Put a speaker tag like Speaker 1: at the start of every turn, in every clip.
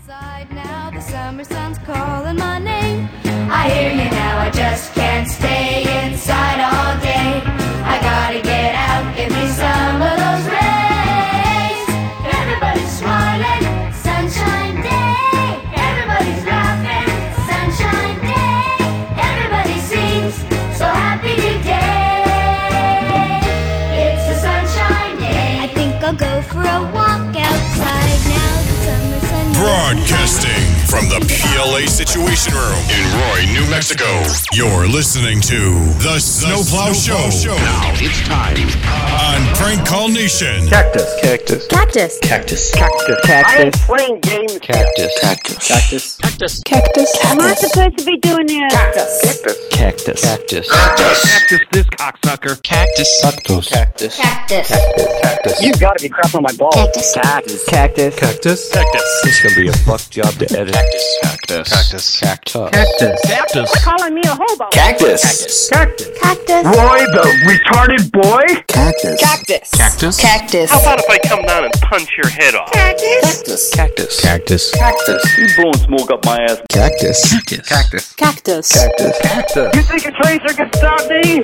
Speaker 1: outside now, the summer sun's calling my name. I hear you now, I just can't stay inside all day. I gotta get out, give me some of those rays. Everybody's smiling, sunshine day. Everybody's laughing, sunshine day. Everybody seems so happy today. It's a sunshine day. I think I'll go for a walk outside now. The summer sun.
Speaker 2: Broadcasting from the PLA Situation Room in Roy, New Mexico. You're listening to The Snowplow Show.
Speaker 3: Now it's time
Speaker 2: On Prank Call Nation.
Speaker 4: Cactus.
Speaker 1: Cactus.
Speaker 4: Cactus.
Speaker 5: I am playing games.
Speaker 3: Cactus.
Speaker 5: Am I supposed to be doing this?
Speaker 3: Cactus.
Speaker 4: Cactus this cocksucker.
Speaker 3: Cactus.
Speaker 5: You gotta be crapping on my balls.
Speaker 4: Cactus.
Speaker 3: It's gonna be a fuck job to edit. Cactus.
Speaker 5: Calling me a hobo.
Speaker 3: Cactus.
Speaker 4: Roy the retarded boy.
Speaker 3: Cactus.
Speaker 6: How about if I come down and punch your head off?
Speaker 3: Cactus.
Speaker 6: You blowing smoke up my ass.
Speaker 3: Cactus.
Speaker 5: You think a tracer can stop me?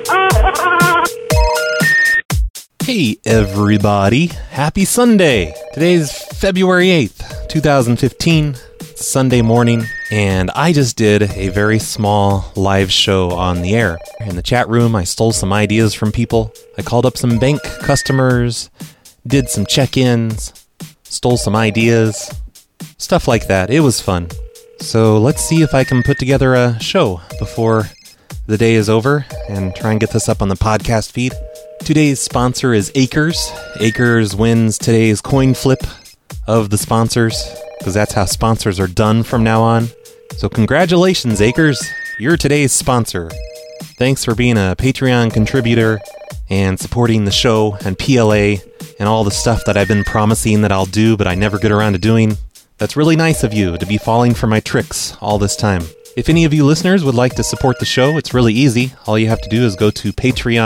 Speaker 7: Hey everybody, happy Sunday! Today's February 8th, 2015, it's Sunday morning, and I just did a very small live show on the air. In the chat room, I stole some ideas from people. I called up some bank customers, did some check-ins, stole some ideas, stuff like that. It was fun. So let's see if I can put together a show before the day is over and try and get this up on the podcast feed. Today's sponsor is Acres. Acres wins today's coin flip of the sponsors, because that's how sponsors are done from now on. So congratulations, Acres. You're today's sponsor. Thanks for being a Patreon contributor and supporting the show and PLA and all the stuff that I've been promising that I'll do, but I never get around to doing. That's really nice of you to be falling for my tricks all this time. If any of you listeners would like to support the show, it's really easy. All you have to do is go to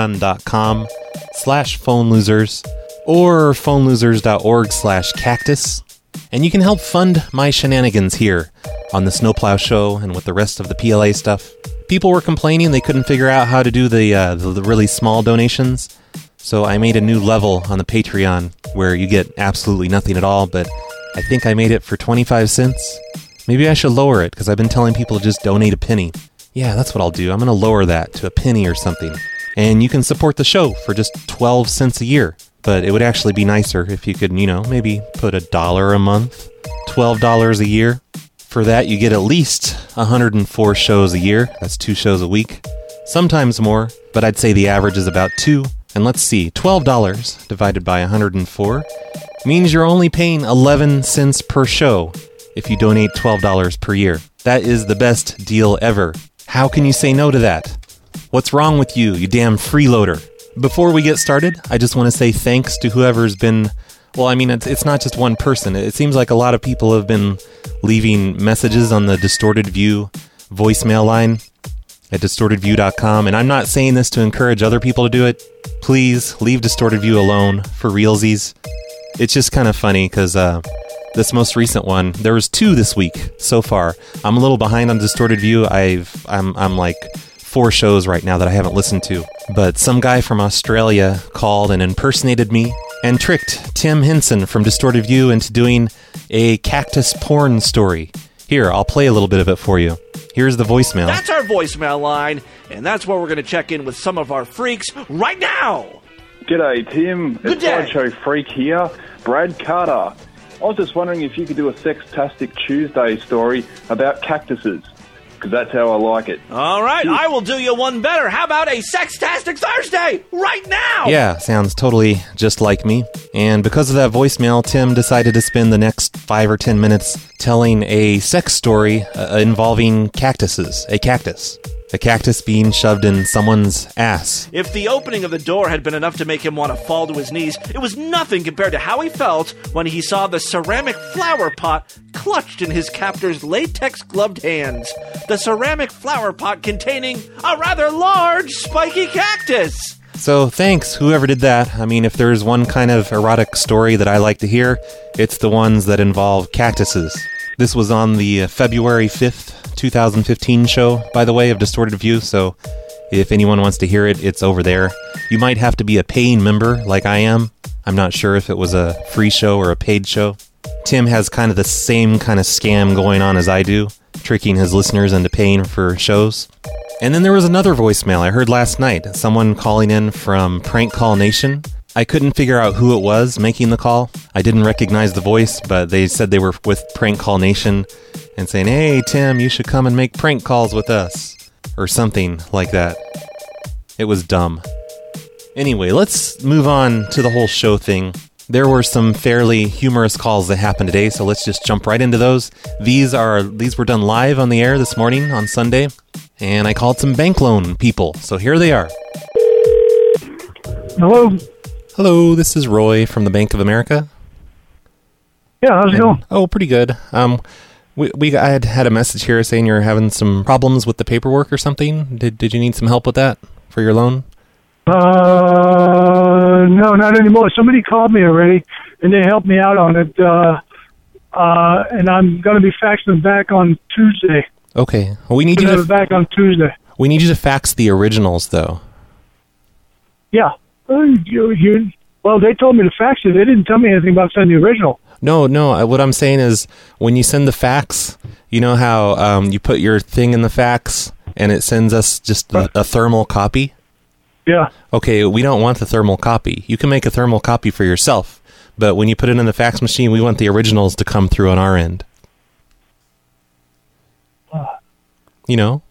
Speaker 7: patreon.com/phonelosers or phonelosers.org/cactus, and you can help fund my shenanigans here on the Snowplow Show and with the rest of the PLA stuff. People were complaining they couldn't figure out how to do the really small donations, so I made a new level on the Patreon where you get absolutely nothing at all, but I think I made it for 25 cents. Maybe I should lower it, because I've been telling people to just donate a penny. Yeah, that's what I'll do. I'm going to lower that to a penny or something. And you can support the show for just 12 cents a year. But it would actually be nicer if you could, maybe put $1 a month, $12 a year. For that, you get at least 104 shows a year. That's 2 shows a week. Sometimes more, but I'd say the average is about 2. And let's see, $12 divided by 104 means you're only paying 11 cents per show if you donate $12 per year. That is the best deal ever. How can you say no to that? What's wrong with you, you damn freeloader? Before we get started, I just want to say thanks to whoever's been... Well, I mean, it's not just one person. It seems like a lot of people have been leaving messages on the Distorted View voicemail line at distortedview.com, and I'm not saying this to encourage other people to do it. Please, leave Distorted View alone for realsies. It's just kind of funny, because... this most recent one, there was 2 this week so far. I'm a little behind on Distorted View. I'm like 4 shows right now that I haven't listened to. But some guy from Australia called and impersonated me and tricked Tim Henson from Distorted View into doing a cactus porn story. Here, I'll play a little bit of it for you. Here's the voicemail.
Speaker 8: That's our voicemail line, and that's where we're going to check in with some of our freaks right now.
Speaker 9: G'day, Tim.
Speaker 8: Good
Speaker 9: It's
Speaker 8: day.
Speaker 9: Sideshow Freak here. Brad Carter. I was just wondering if you could do a Sextastic Tuesday story about cactuses, because that's how I like it.
Speaker 8: All right, I will do you one better. How about a Sextastic Thursday right now?
Speaker 7: Yeah, sounds totally just like me. And because of that voicemail, Tim decided to spend the next 5 or 10 minutes telling a sex story involving cactuses. A cactus being shoved in someone's ass.
Speaker 8: If the opening of the door had been enough to make him want to fall to his knees, it was nothing compared to how he felt when he saw the ceramic flower pot clutched in his captor's latex-gloved hands. The ceramic flower pot containing a rather large, spiky cactus.
Speaker 7: So thanks, whoever did that. I mean, if there's one kind of erotic story that I like to hear, it's the ones that involve cactuses. This was on the February 5th, 2015 show, by the way, of Distorted View, so if anyone wants to hear it, it's over there. You might have to be a paying member, like I am. I'm not sure if it was a free show or a paid show. Tim has kind of the same kind of scam going on as I do, tricking his listeners into paying for shows. And then there was another voicemail I heard last night, someone calling in from Prank Call Nation. I couldn't figure out who it was making the call. I didn't recognize the voice, but they said they were with Prank Call Nation and saying, "Hey, Tim, you should come and make prank calls with us," or something like that. It was dumb. Anyway, let's move on to the whole show thing. There were some fairly humorous calls that happened today, so let's just jump right into those. These were done live on the air this morning on Sunday, and I called some bank loan people, so here they are.
Speaker 10: Hello?
Speaker 7: Hello, this is Roy from the Bank of America.
Speaker 10: Yeah, how's it going?
Speaker 7: Oh, pretty good. I had a message here saying you're having some problems with the paperwork or something. Did you need some help with that for your loan?
Speaker 10: No, not anymore. Somebody called me already, and they helped me out on it. And I'm going to be faxing back on Tuesday.
Speaker 7: Okay. Well, we need you to
Speaker 10: back on Tuesday.
Speaker 7: We need you to fax the originals, though.
Speaker 10: Yeah. Well, they told me to fax it. They didn't tell me anything about sending the original.
Speaker 7: No. What I'm saying is, when you send the fax, you know how you put your thing in the fax and it sends us just a thermal copy?
Speaker 10: Yeah.
Speaker 7: Okay, we don't want the thermal copy. You can make a thermal copy for yourself, but when you put it in the fax machine, we want the originals to come through on our end. You know?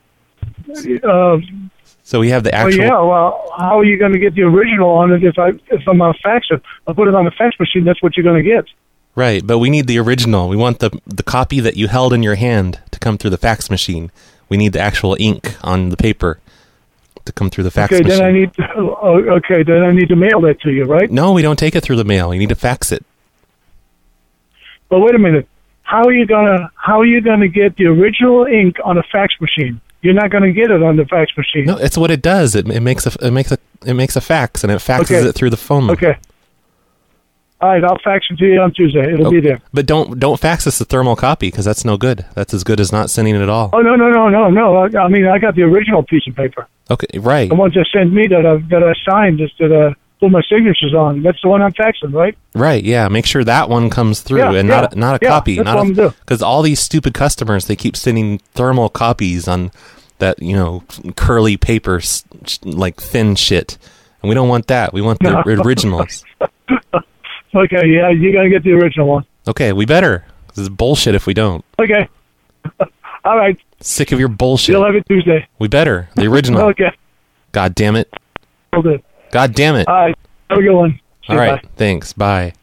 Speaker 7: So we have the actual...
Speaker 10: Oh, yeah, well, how are you going to get the original on it if I'm on fax it? I'll put it on the fax machine, that's what you're going to get.
Speaker 7: Right, but we need the original. We want the copy that you held in your hand to come through the fax machine. We need the actual ink on the paper to come through the fax machine.
Speaker 10: Then I need to mail that to you, right?
Speaker 7: No, we don't take it through the mail. You need to fax it.
Speaker 10: But wait a minute. How are you gonna get the original ink on a fax machine? You're not gonna get it on the fax machine.
Speaker 7: No, it's what it does. It makes a fax, and it faxes it through the phone.
Speaker 10: Okay. All right, I'll fax it to you on Tuesday. It'll be there.
Speaker 7: But don't fax us the thermal copy, because that's no good. That's as good as not sending it at all.
Speaker 10: Oh, no. I mean, I got the original piece of paper.
Speaker 7: Okay, right.
Speaker 10: The ones that sent me that I signed, just that put my signatures on. That's the one I'm faxing, right?
Speaker 7: Right, yeah. Make sure that one comes through not a copy.
Speaker 10: That's what I'm doing.
Speaker 7: Because all these stupid customers, they keep sending thermal copies on that, curly paper, like thin shit. And we don't want that. We want the originals.
Speaker 10: Okay, yeah, you got to get the original one.
Speaker 7: Okay, we better. This is bullshit if we don't.
Speaker 10: Okay. All right.
Speaker 7: Sick of your bullshit.
Speaker 10: You'll have it Tuesday.
Speaker 7: We better. The original.
Speaker 10: Okay.
Speaker 7: God damn it.
Speaker 10: Okay.
Speaker 7: God damn it.
Speaker 10: All right. Have a good one.
Speaker 7: All right. Bye. Thanks. Bye.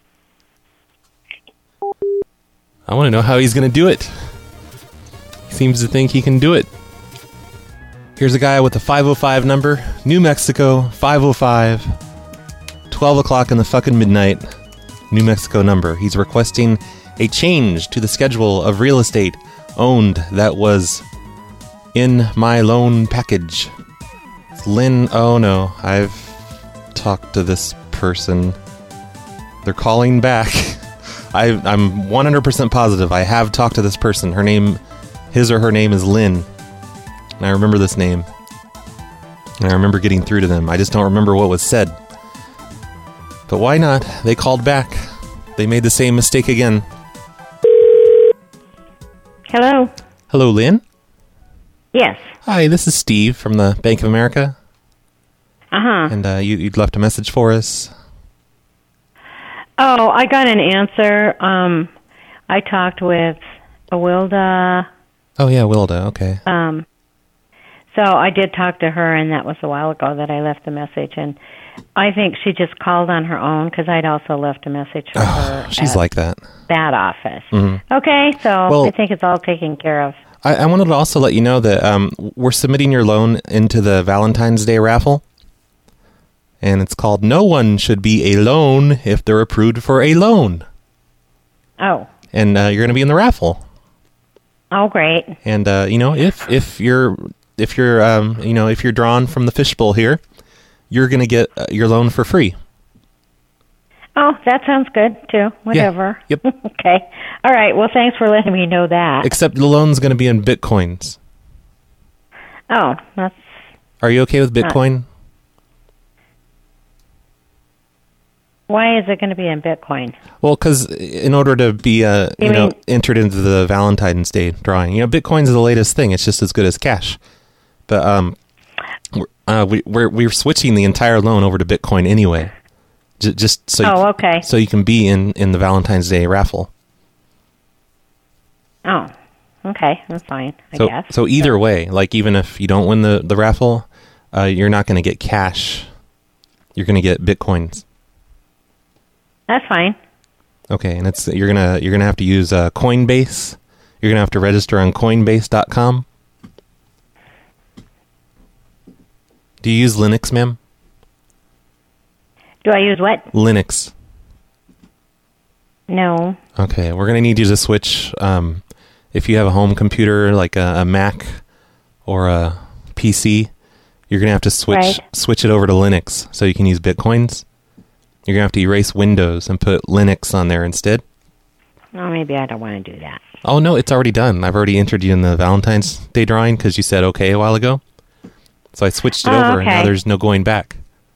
Speaker 7: I want to know how he's going to do it. He seems to think he can do it. Here's a guy with a 505 number. New Mexico, 505. 12 o'clock in the fucking midnight. New Mexico number. He's requesting a change to the schedule of real estate owned that was in my loan package. It's Lynn. Oh no, I've talked to this person. They're calling back. I'm 100% positive I have talked to this person. His or her name is Lynn. And I remember this name. And I remember getting through to them. I just don't remember what was said. But why not? They called back. They made the same mistake again.
Speaker 11: Hello.
Speaker 7: Hello, Lynn?
Speaker 11: Yes.
Speaker 7: Hi, this is Steve from the Bank of America.
Speaker 11: Uh-huh.
Speaker 7: And you'd left a message for us.
Speaker 11: Oh, I got an answer. I talked with Wilda.
Speaker 7: Oh, yeah, Wilda. Okay.
Speaker 11: So I did talk to her, and that was a while ago that I left the message. And I think she just called on her own, because I'd also left a message for her.
Speaker 7: She's like that.
Speaker 11: That office.
Speaker 7: Mm-hmm.
Speaker 11: Okay, so I think it's all taken care of.
Speaker 7: I wanted to also let you know that we're submitting your loan into the Valentine's Day raffle. And it's called No One Should Be Alone If They're Approved for a Loan.
Speaker 11: Oh.
Speaker 7: And you're going to be in the raffle.
Speaker 11: Oh, great.
Speaker 7: And if you're drawn from the fishbowl here, you're going to get your loan for free.
Speaker 11: Oh, that sounds good, too. Whatever.
Speaker 7: Yep.
Speaker 11: Okay. All right. Well, thanks for letting me know that.
Speaker 7: Except the loan's going to be in Bitcoins.
Speaker 11: Oh, that's...
Speaker 7: Are you okay with Bitcoin?
Speaker 11: Why is it going to be in Bitcoin?
Speaker 7: Well, because in order to be entered into the Valentine's Day drawing, Bitcoin's the latest thing. It's just as good as cash. But we're switching the entire loan over to Bitcoin anyway. Just so
Speaker 11: okay.
Speaker 7: So you can be in the Valentine's Day raffle.
Speaker 11: Oh, okay, that's fine. I guess.
Speaker 7: So either way, like even if you don't win the raffle, you're not going to get cash. You're going to get Bitcoins.
Speaker 11: That's fine.
Speaker 7: Okay, and you're gonna have to use Coinbase. You're gonna have to register on Coinbase.com. Do you use Linux, ma'am?
Speaker 11: Do I use what?
Speaker 7: Linux.
Speaker 11: No.
Speaker 7: Okay, we're gonna need you to switch. If you have a home computer like a Mac or a PC, you're gonna have to switch it over to Linux so you can use Bitcoins. You're gonna have to erase Windows and put Linux on there instead.
Speaker 11: Oh, maybe I don't want to do that.
Speaker 7: Oh no, it's already done. I've already entered you in the Valentine's Day drawing because you said okay a while ago. So I switched it over, and now there's no going back.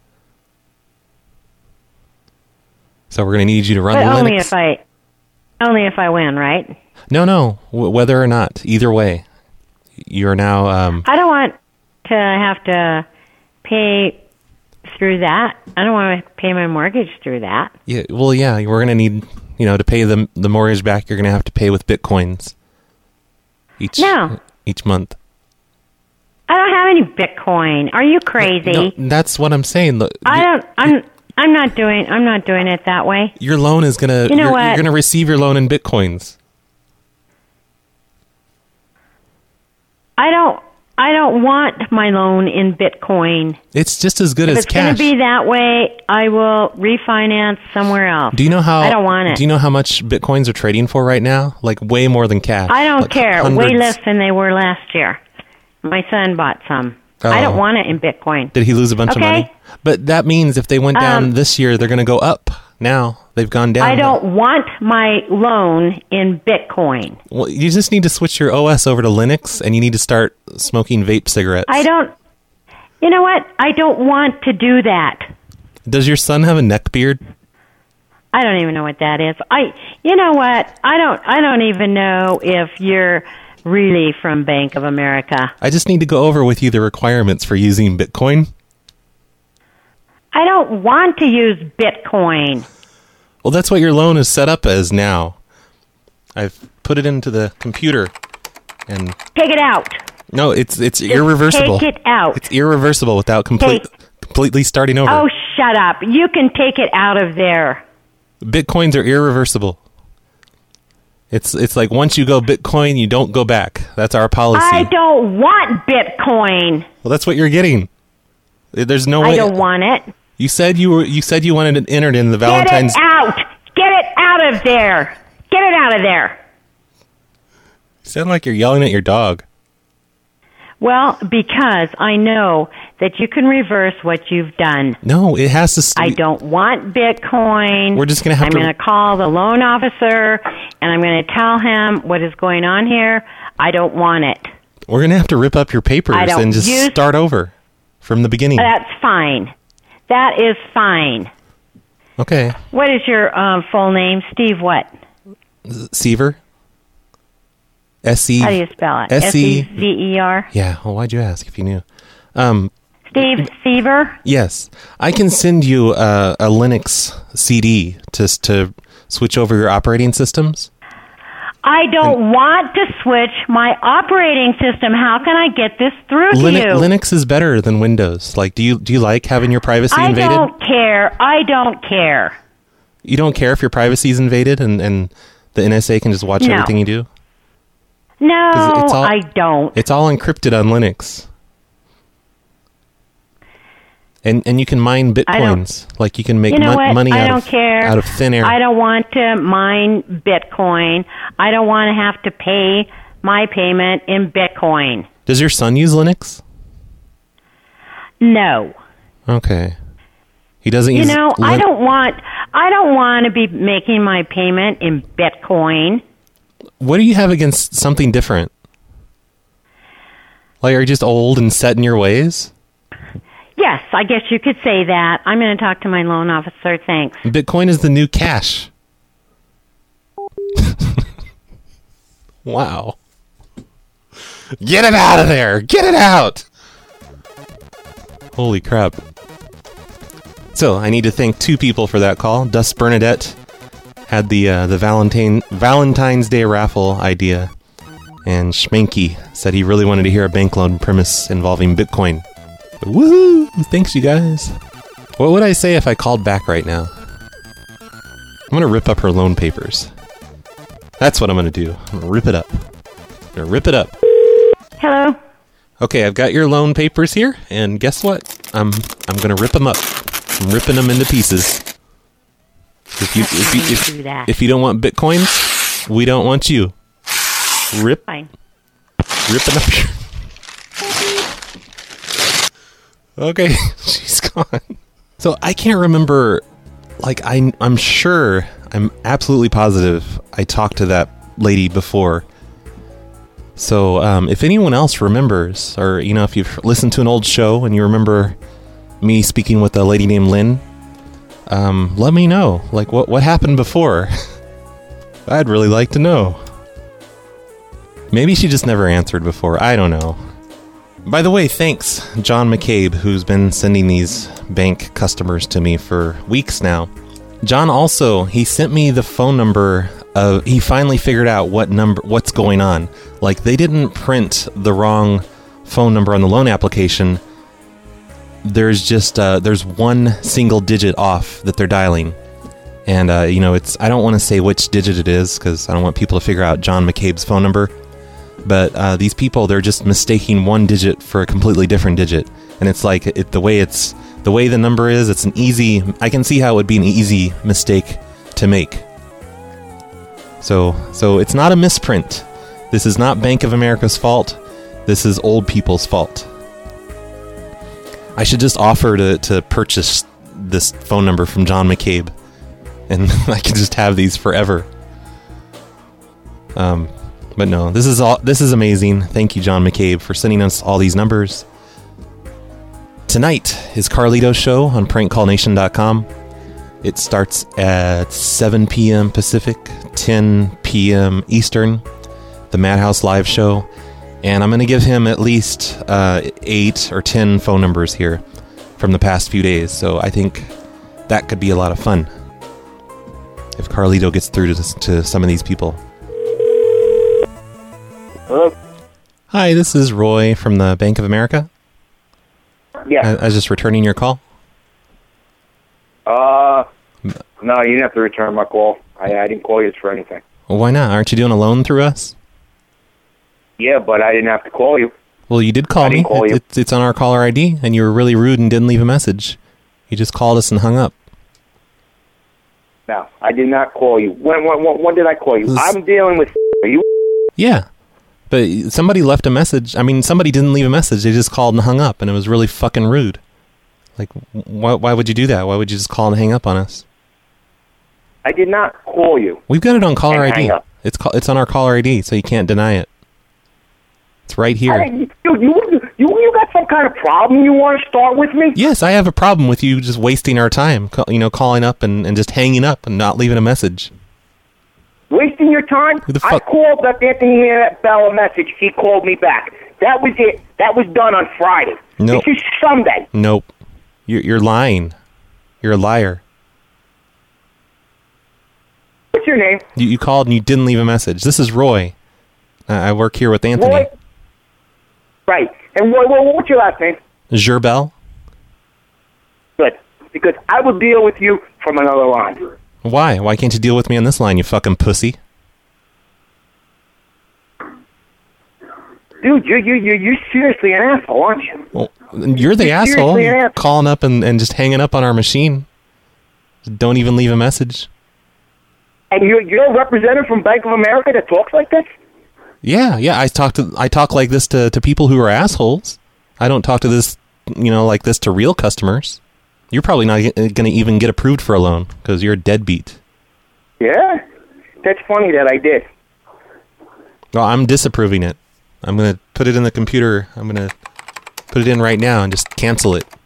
Speaker 7: So we're going to need you to run Linux.
Speaker 11: Only if I win, right?
Speaker 7: No. Whether or not, either way, you're now.
Speaker 11: I don't want to have to pay through that. I don't want to pay my mortgage through that.
Speaker 7: Yeah. Well, yeah. We're going to need, to pay the mortgage back. You're going to have to pay with Bitcoins. Each month.
Speaker 11: I don't have any Bitcoin. Are you crazy?
Speaker 7: No, that's what I'm saying. Look,
Speaker 11: I'm not doing it that way.
Speaker 7: Your loan is gonna. You're gonna receive your loan in Bitcoins.
Speaker 11: I don't want my loan in Bitcoin.
Speaker 7: It's just as good as cash.
Speaker 11: If it's going to be that way, I will refinance somewhere else.
Speaker 7: Do you know how?
Speaker 11: I don't want it.
Speaker 7: Do you know how much Bitcoins are trading for right now? Like way more than cash.
Speaker 11: I don't
Speaker 7: like
Speaker 11: care.
Speaker 7: Hundreds.
Speaker 11: Way less than they were last year. My son bought some. I don't want it in Bitcoin.
Speaker 7: Did he lose a bunch of money? But that means if they went down this year, they're going to go up. Now they've gone down.
Speaker 11: I don't want my loan in Bitcoin.
Speaker 7: Well, you just need to switch your OS over to Linux, and you need to start smoking vape cigarettes.
Speaker 11: You know what? I don't want to do that.
Speaker 7: Does your son have a neck beard?
Speaker 11: I don't even know what that is. You know what? I don't even know if you're really from Bank of America.
Speaker 7: I just need to go over with you the requirements for using Bitcoin.
Speaker 11: I don't want to use Bitcoin.
Speaker 7: Well, that's what your loan is set up as now. I've put it into the computer and...
Speaker 11: Take it out.
Speaker 7: No, it's irreversible.
Speaker 11: Take it out.
Speaker 7: It's irreversible without completely starting over.
Speaker 11: Oh, shut up. You can take it out of there.
Speaker 7: Bitcoins are irreversible. It's like once you go Bitcoin, you don't go back. That's our policy.
Speaker 11: I don't want Bitcoin.
Speaker 7: Well, that's what you're getting. There's no way.
Speaker 11: I don't want it.
Speaker 7: You said you wanted it entered in the Valentine's.
Speaker 11: Get it out! Get it out of there! Get it out of there!
Speaker 7: You sound like you're yelling at your dog.
Speaker 11: Well, because I know that you can reverse what you've done.
Speaker 7: No, it has to...
Speaker 11: I don't want Bitcoin.
Speaker 7: We're just going to have
Speaker 11: I'm going to call the loan officer, and I'm going to tell him what is going on here. I don't want it.
Speaker 7: We're going to have to rip up your papers and just start over from the beginning.
Speaker 11: That's fine. That is fine.
Speaker 7: Okay.
Speaker 11: What is your full name? Steve what?
Speaker 7: Seaver. S-E...
Speaker 11: How do you spell it? S-E-V-E-R?
Speaker 7: Yeah, well, why'd you ask if you knew?
Speaker 11: Steve Seaver?
Speaker 7: Yes. I can send you a Linux CD to switch over your operating systems.
Speaker 11: I don't want to switch my operating system. How can I get this through to you?
Speaker 7: Linux is better than Windows. Like, do you like having your privacy invaded?
Speaker 11: I don't care. I don't care.
Speaker 7: You don't care if your privacy is invaded and the NSA can just watch everything you do?
Speaker 11: No, I don't.
Speaker 7: It's all encrypted on Linux. And you can mine Bitcoins. Like you can make money out of thin air.
Speaker 11: I don't want to mine Bitcoin. I don't want to have to pay my payment in Bitcoin.
Speaker 7: Does your son use Linux?
Speaker 11: No.
Speaker 7: Okay. He doesn't use
Speaker 11: I don't want I don't want to be making my payment in Bitcoin.
Speaker 7: What do you have against something different? Like, are you just old and set in your ways?
Speaker 11: Yes, I guess you could say that. I'm going to talk to my loan officer. Thanks.
Speaker 7: Bitcoin is the new cash. Wow. Get it out of there! Get it out! Holy crap. So, I need to thank two people for that call. Dust Bernadette had the Valentine's Day raffle idea, and Schmanky said he really wanted to hear a bank loan premise involving Bitcoin. Woohoo! Thanks, you guys. What would I say if I called back right now? I'm gonna rip up her loan papers. That's what I'm gonna do. I'm gonna rip it up. I'm gonna rip it up.
Speaker 11: Hello?
Speaker 7: Okay, I've got your loan papers here, and guess what? I'm gonna rip them up. I'm ripping them into pieces. If you don't want Bitcoins, we don't want you. Ripping up your... Okay, she's gone. So I can't remember, like, I'm sure, I'm absolutely positive I talked to that lady before. So if anyone else remembers, or, you know, if you've listened to an old show and you remember me speaking with a lady named Lynn, let me know. Like, what happened before? I'd really like to know. Maybe she just never answered before. I don't know. By the way, thanks, John McCabe, who's been sending these bank customers to me for weeks now. John also, he sent me the phone number of, he finally figured out what's going on. Like, they didn't print the wrong phone number on the loan application. There's just, there's one single digit off that they're dialing. And, you know, I don't want to say which digit it is, because I don't want people to figure out John McCabe's phone number. But these people, they're just mistaking one digit for a completely different digit. And it's like, the way the number is, it's an easy, I can see how it would be an easy mistake to make. So it's not a misprint. This is not Bank of America's fault. This is old people's fault. I should just offer to purchase this phone number from John McCabe, and I can just have these forever. But no, this is amazing. Thank you, John McCabe, for sending us all these numbers. Tonight is Carlito's show on prankcallnation.com. It starts at 7 p.m. Pacific, 10 p.m. Eastern, the Madhouse live show. And I'm going to give him at least 8 or 10 phone numbers here from the past few days. So I think that could be a lot of fun if Carlito gets through to some of these people.
Speaker 5: Hello?
Speaker 7: Hi, this is Roy from the Bank of America.
Speaker 5: Yeah.
Speaker 7: I was just returning your call.
Speaker 5: No, you didn't have to return my call. I didn't call you for anything.
Speaker 7: Well, why not? Aren't you doing a loan through us?
Speaker 5: Yeah, but I didn't have to call you.
Speaker 7: Well, you did call me.
Speaker 5: Call you.
Speaker 7: It's on our caller ID, and you were really rude and didn't leave a message. You just called us and hung up.
Speaker 5: No, I did not call you. When did I call you? I'm dealing with... Are you...
Speaker 7: Yeah, but somebody left a message. I mean, somebody didn't leave a message. They just called and hung up, and it was really fucking rude. Like, why would you do that? Why would you just call and hang up on us?
Speaker 5: I did not call you.
Speaker 7: We've got it on caller ID.
Speaker 5: Hang up.
Speaker 7: It's on our caller ID, so you can't deny it. It's right here.
Speaker 5: Dude, you got some kind of problem you want to start with me?
Speaker 7: Yes, I have a problem with you just wasting our time, calling up and just hanging up and not leaving a message.
Speaker 5: Wasting your time? I called Anthony Bell a message. He called me back. That was it. That was done on Friday.
Speaker 7: Nope.
Speaker 5: This is Sunday.
Speaker 7: Nope. You're lying. You're a liar.
Speaker 5: What's your name?
Speaker 7: You called and you didn't leave a message. This is Roy. I work here with Anthony.
Speaker 5: Roy? Right. And what's your last name?
Speaker 7: Gerbel.
Speaker 5: Good. Because I will deal with you from another line.
Speaker 7: Why? Why can't you deal with me on this line, you fucking pussy?
Speaker 5: Dude, you're seriously an asshole, aren't you?
Speaker 7: Well, you're the asshole. Calling up and just hanging up on our machine. Don't even leave a message.
Speaker 5: And you're a representative from Bank of America that talks like this?
Speaker 7: Yeah. I talk like this to people who are assholes. I don't talk to this, like this to real customers. You're probably not going to even get approved for a loan because you're a deadbeat.
Speaker 5: Yeah? That's funny that I did.
Speaker 7: Well, I'm disapproving it. I'm going to put it in the computer. I'm going to put it in right now and just cancel it.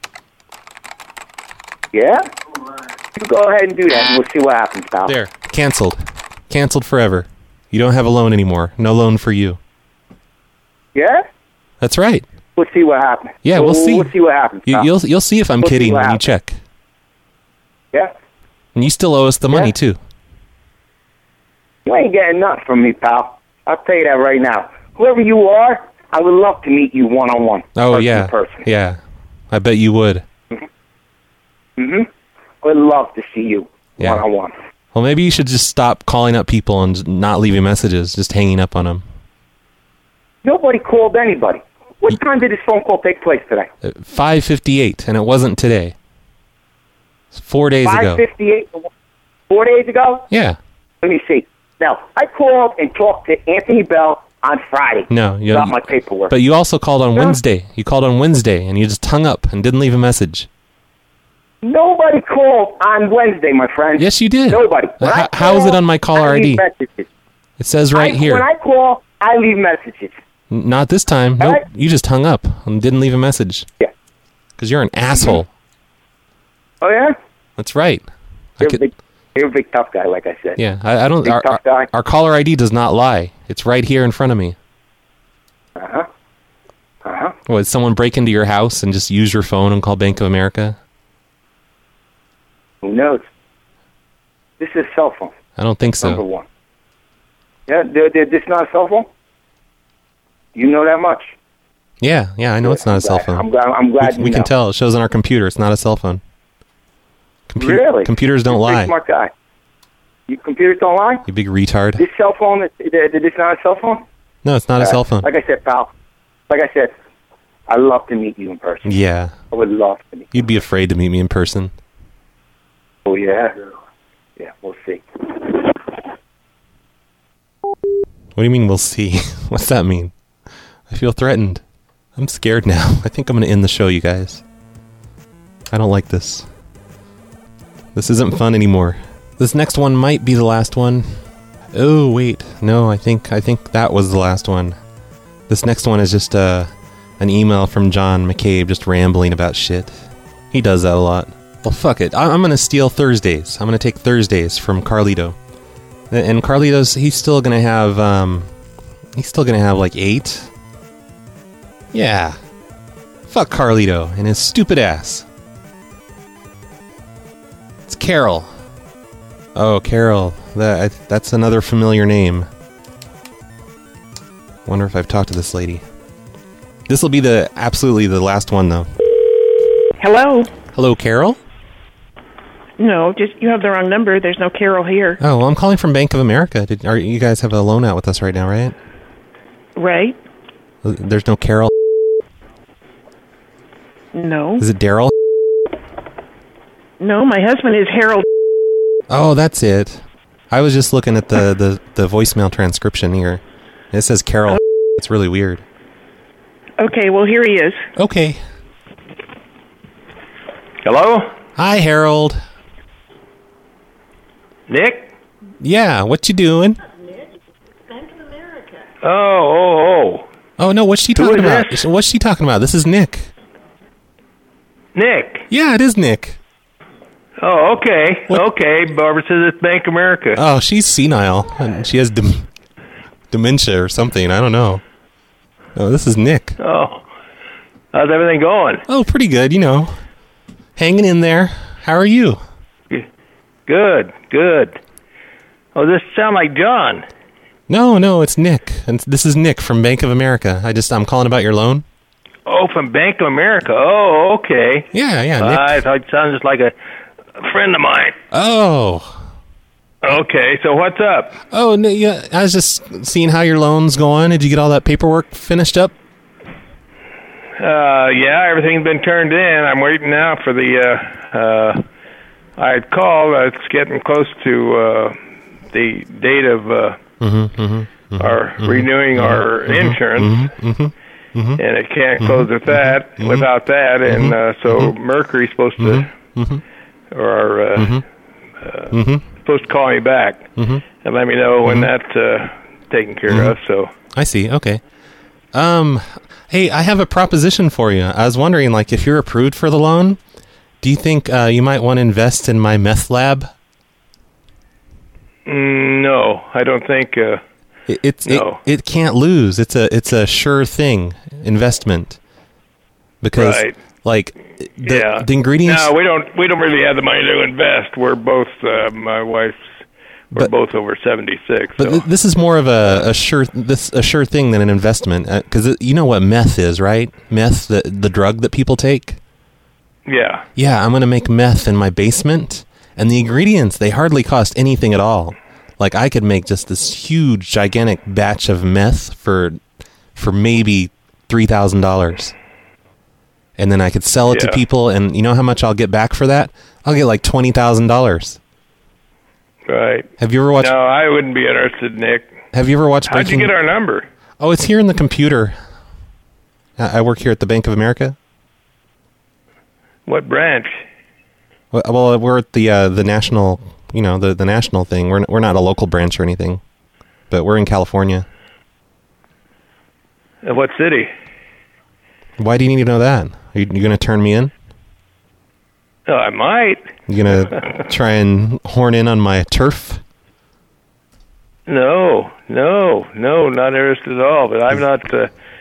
Speaker 5: Yeah? You go ahead and do that, and we'll see what happens, pal.
Speaker 7: There. Canceled. Canceled forever. You don't have a loan anymore. No loan for you.
Speaker 5: Yeah?
Speaker 7: That's right.
Speaker 5: We'll see what happens.
Speaker 7: Yeah, we'll see.
Speaker 5: We'll see what happens, pal.
Speaker 7: You'll see if I'm kidding when you check.
Speaker 5: Yeah?
Speaker 7: And you still owe us the money, too.
Speaker 5: You ain't getting nothing from me, pal. I'll tell you that right now. Whoever you are, I would love to meet you one-on-one.
Speaker 7: Oh,
Speaker 5: person
Speaker 7: yeah.
Speaker 5: to person.
Speaker 7: Yeah. I bet you would.
Speaker 5: Mm-hmm. I would love to see you one-on-one.
Speaker 7: Well, maybe you should just stop calling up people and not leaving messages, just hanging up on them.
Speaker 5: Nobody called anybody. What time did this phone call take place today?
Speaker 7: 5:58, and it wasn't today. It's 4 days ago.
Speaker 5: 5:58, 4 days ago?
Speaker 7: Yeah.
Speaker 5: Let me see. Now, I called and talked to Anthony Bell on Friday about my paperwork.
Speaker 7: But you also called on Wednesday. You called on Wednesday, and you just hung up and didn't leave a message.
Speaker 5: Nobody called on Wednesday, my friend.
Speaker 7: Yes, you did.
Speaker 5: Nobody.
Speaker 7: How is it on my caller ID?
Speaker 5: Messages.
Speaker 7: It says right here.
Speaker 5: When I call, I leave messages.
Speaker 7: Not this time. Nope.
Speaker 5: Right?
Speaker 7: You just hung up and didn't leave a message.
Speaker 5: Yeah.
Speaker 7: Because you're an asshole.
Speaker 5: Oh, yeah?
Speaker 7: That's right.
Speaker 5: You're a big tough guy, like I said.
Speaker 7: Yeah, I don't.
Speaker 5: Big tough guy.
Speaker 7: Our caller ID does not lie. It's right here in front of me.
Speaker 5: Uh-huh. Uh-huh.
Speaker 7: What, did someone break into your house and just use your phone and call Bank of America?
Speaker 5: Who knows? This is a cell phone.
Speaker 7: I don't think so.
Speaker 5: Number one. Yeah, this is not a cell phone? You know that much?
Speaker 7: Yeah, I know it's not a cell phone.
Speaker 5: I'm glad
Speaker 7: we can tell. It shows on our computer. It's not a cell phone.
Speaker 5: Really?
Speaker 7: Computers don't lie.
Speaker 5: You're a smart guy. Computers don't lie?
Speaker 7: You big retard.
Speaker 5: This cell phone, is this not a cell phone?
Speaker 7: No, it's not a cell phone.
Speaker 5: Like I said, pal. Like I said, I'd love to meet you in person.
Speaker 7: Yeah.
Speaker 5: I would love to meet you.
Speaker 7: You'd be afraid to meet me in person.
Speaker 5: Oh, yeah? Yeah, we'll see.
Speaker 7: What do you mean we'll see? What's that mean? I feel threatened. I'm scared now. I think I'm going to end the show, you guys. I don't like this. This isn't fun anymore. This next one might be the last one. Oh, wait. No, I think that was the last one. This next one is just an email from John McCabe just rambling about shit. He does that a lot. Well, fuck it. I'm going to steal Thursdays. I'm going to take Thursdays from Carlito. And Carlito's, he's still going to have like 8. Yeah. Fuck Carlito and his stupid ass. It's Carol. Oh, Carol. That's another familiar name. Wonder if I've talked to this lady. This will be absolutely the last one, though.
Speaker 12: Hello?
Speaker 7: Hello, Carol?
Speaker 12: No, just you have the wrong number. There's no Carol here.
Speaker 7: Oh, well, I'm calling from Bank of America. You guys have a loan out with us right now, right?
Speaker 12: Right.
Speaker 7: There's no Carol?
Speaker 12: No.
Speaker 7: Is it Daryl?
Speaker 12: No, my husband is Harold.
Speaker 7: Oh, that's it. I was just looking at the voicemail transcription here. It says Carol. It's really weird.
Speaker 12: Okay, well, here he is.
Speaker 7: Okay.
Speaker 13: Hello?
Speaker 7: Hi, Harold.
Speaker 13: Nick?
Speaker 7: Yeah, what you doing?
Speaker 13: Oh.
Speaker 7: Oh, no, what's she talking about?
Speaker 13: This?
Speaker 7: What's she talking about? This is Nick.
Speaker 13: Nick?
Speaker 7: Yeah, it is Nick.
Speaker 13: Oh, okay. What? Okay, Barbara says it's Bank America.
Speaker 7: Oh, she's senile. And she has dementia or something. I don't know. Oh, this is Nick.
Speaker 13: Oh. How's everything going?
Speaker 7: Oh, pretty good, Hanging in there. How are you?
Speaker 13: Good. Oh, this sound like John.
Speaker 7: No, it's Nick. And this is Nick from Bank of America. I'm calling about your loan.
Speaker 13: Oh, from Bank of America. Oh, okay.
Speaker 7: Yeah, Nick.
Speaker 13: I thought it sounded just like a friend of mine.
Speaker 7: Oh.
Speaker 13: Okay, so what's up?
Speaker 7: Oh, no, yeah, I was just seeing how your loan's going. Did you get all that paperwork finished up?
Speaker 13: Yeah, everything's been turned in. I'm waiting now for the, I had called. It's getting close to the date of our renewing our insurance, and it can't close without that. And so Mercury's supposed to are supposed to call me back and let me know when that's taken care of. So
Speaker 7: I see. Okay. Hey, I have a proposition for you. I was wondering, like, if you're approved for the loan, do you think you might want to invest in my meth lab?
Speaker 13: No, I don't think.
Speaker 7: It can't lose. It's a sure thing investment because like the ingredients.
Speaker 13: No, we don't really have the money to invest. We're both my wife's. We're both over 76.
Speaker 7: But this is more of a sure thing than an investment because you know what meth is, right? Meth, the drug that people take.
Speaker 13: Yeah.
Speaker 7: Yeah, I'm going to make meth in my basement, and the ingredients, they hardly cost anything at all. Like, I could make just this huge, gigantic batch of meth for maybe $3,000. And then I could sell it to people, and you know how much I'll get back for that? I'll get like $20,000.
Speaker 13: Right.
Speaker 7: Have you ever watched...
Speaker 13: No, I wouldn't be interested, Nick.
Speaker 7: Have you ever watched Breaking...
Speaker 13: How'd you get our number?
Speaker 7: Oh, it's here in the computer. I work here at the Bank of America.
Speaker 13: What branch?
Speaker 7: Well, we're at the national, you know, the national thing. We're not a local branch or anything, but we're in California.
Speaker 13: What city?
Speaker 7: Why do you need to know that? Are you going to turn me in?
Speaker 13: Oh, I might.
Speaker 7: You going to try and horn in on my turf?
Speaker 13: No, not interested at all. But I'm not.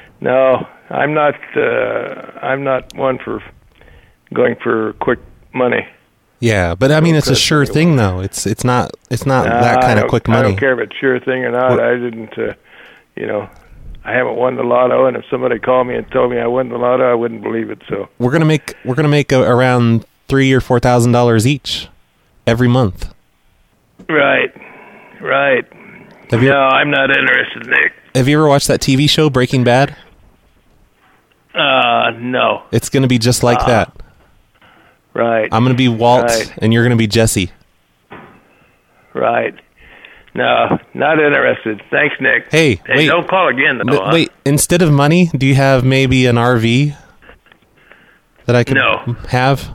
Speaker 13: I'm not one for going for quick money.
Speaker 7: Yeah, but I mean, it's a sure thing, though. It's not that kind of quick money.
Speaker 13: I don't care if it's sure thing or not. I didn't. I haven't won the lotto, and if somebody called me and told me I won the lotto, I wouldn't believe it. So
Speaker 7: we're gonna make around $3,000 or $4,000 each every month.
Speaker 13: Right. No, I'm not interested, Nick.
Speaker 7: Have you ever watched that TV show Breaking Bad?
Speaker 13: No.
Speaker 7: It's gonna be just like that.
Speaker 13: Right.
Speaker 7: I'm gonna be Walt, and you're gonna be Jesse.
Speaker 13: Right. No, not interested. Thanks, Nick.
Speaker 7: Hey, wait.
Speaker 13: Don't call again, though.
Speaker 7: Wait, instead of money, do you have maybe an RV that I could have?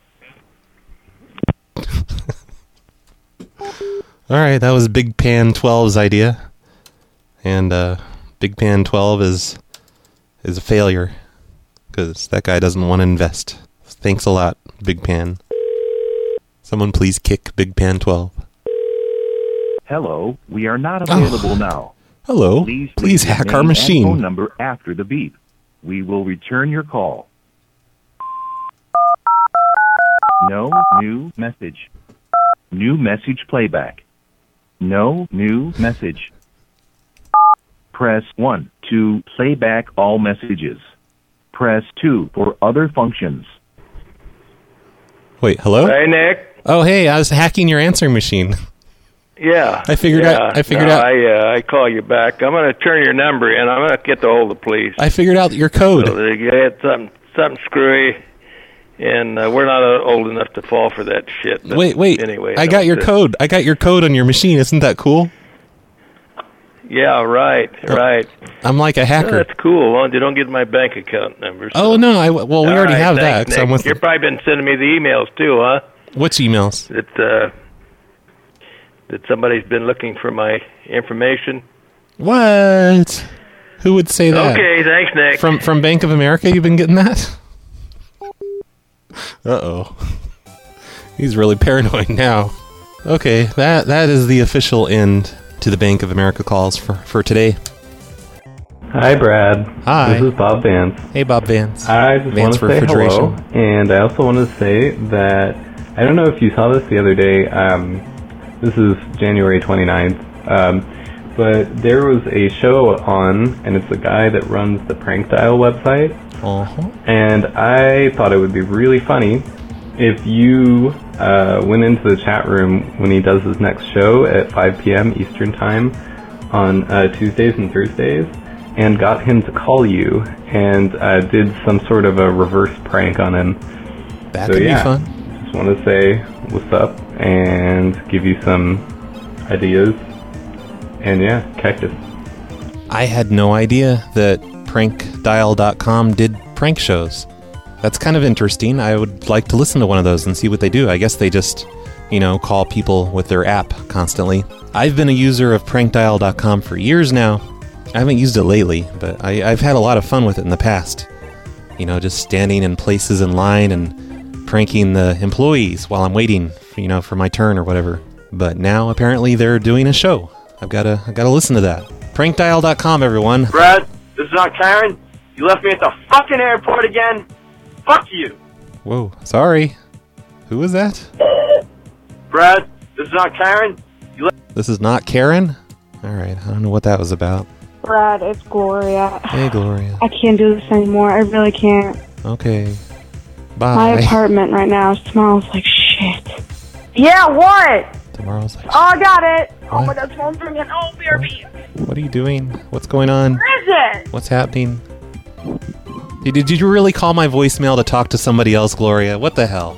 Speaker 7: All right, that was Big Pan 12's idea. And Big Pan 12 is a failure because that guy doesn't want to invest. Thanks a lot, Big Pan. Someone please kick Big Pan 12.
Speaker 14: Hello, we are not available now.
Speaker 7: Hello, please hack our machine.
Speaker 14: Phone number after the beep. We will return your call. No new message. New message playback. No new message. Press 1 to play back all messages. Press 2 for other functions.
Speaker 7: Wait, hello?
Speaker 13: Hey, Nick.
Speaker 7: Oh, hey, I was hacking your answering machine.
Speaker 13: Yeah.
Speaker 7: I figured out.
Speaker 13: I call you back. I'm going to turn your number in. I'm going to get the hold of the police.
Speaker 7: I figured out your code.
Speaker 13: So you had something screwy, and we're not old enough to fall for that shit. But
Speaker 7: wait.
Speaker 13: Anyway,
Speaker 7: I got your code. I got your code on your machine. Isn't that cool?
Speaker 13: Yeah, right.
Speaker 7: I'm like a hacker.
Speaker 13: Oh, that's cool. Well, you don't get my bank account number. So.
Speaker 7: Oh, no. We already have that.
Speaker 13: Nick. You've probably been sending me the emails, too, huh?
Speaker 7: Which emails?
Speaker 13: That somebody's been looking for my information.
Speaker 7: What? Who would say that?
Speaker 13: Okay, thanks, Nick.
Speaker 7: From Bank of America, you've been getting that? Uh-oh. He's really paranoid now. Okay, that is the official end to the Bank of America calls for today.
Speaker 15: Hi, Brad.
Speaker 7: Hi.
Speaker 15: This is Bob Vance.
Speaker 7: Hey, Bob Vance.
Speaker 15: I just want to say hello, and I also want to say that I don't know if you saw this the other day. This is January 29th, but there was a show on, and it's a guy that runs the Prank Dial website, and I thought it would be really funny if you went into the chat room when he does his next show at 5 p.m. Eastern Time on Tuesdays and Thursdays, and got him to call you and did some sort of a reverse prank on him.
Speaker 7: That could be fun.
Speaker 15: Just want to say what's up and give you some ideas. And yeah, Cactus.
Speaker 7: I had no idea that prankdial.com did prank shows. That's kind of interesting. I would like to listen to one of those and see what they do. I guess they just, call people with their app constantly. I've been a user of prankdial.com for years now. I haven't used it lately, but I've had a lot of fun with it in the past. Just standing in places in line and pranking the employees while I'm waiting, for my turn or whatever. But now apparently they're doing a show. I've got to listen to that. Prankdial.com, everyone.
Speaker 16: Brad, this is not Karen. You left me at the fucking airport again. Fuck you.
Speaker 7: Whoa, sorry. Who was that?
Speaker 16: Brad, this is not Karen.
Speaker 7: This is not Karen? Alright, I don't know what that was about.
Speaker 17: Brad, it's Gloria.
Speaker 7: Hey, Gloria.
Speaker 17: I can't do this anymore. I really can't.
Speaker 7: Okay. Bye.
Speaker 17: My apartment right now smells like shit. Yeah, what?
Speaker 7: Tomorrow's like...
Speaker 17: Oh, I got it.
Speaker 7: What?
Speaker 17: Oh, my dad's phone ringing. Oh, BRB.
Speaker 7: What are you doing? What's going on?
Speaker 17: Where is it?
Speaker 7: What's happening? Did you really call my voicemail to talk to somebody else, Gloria? What the hell?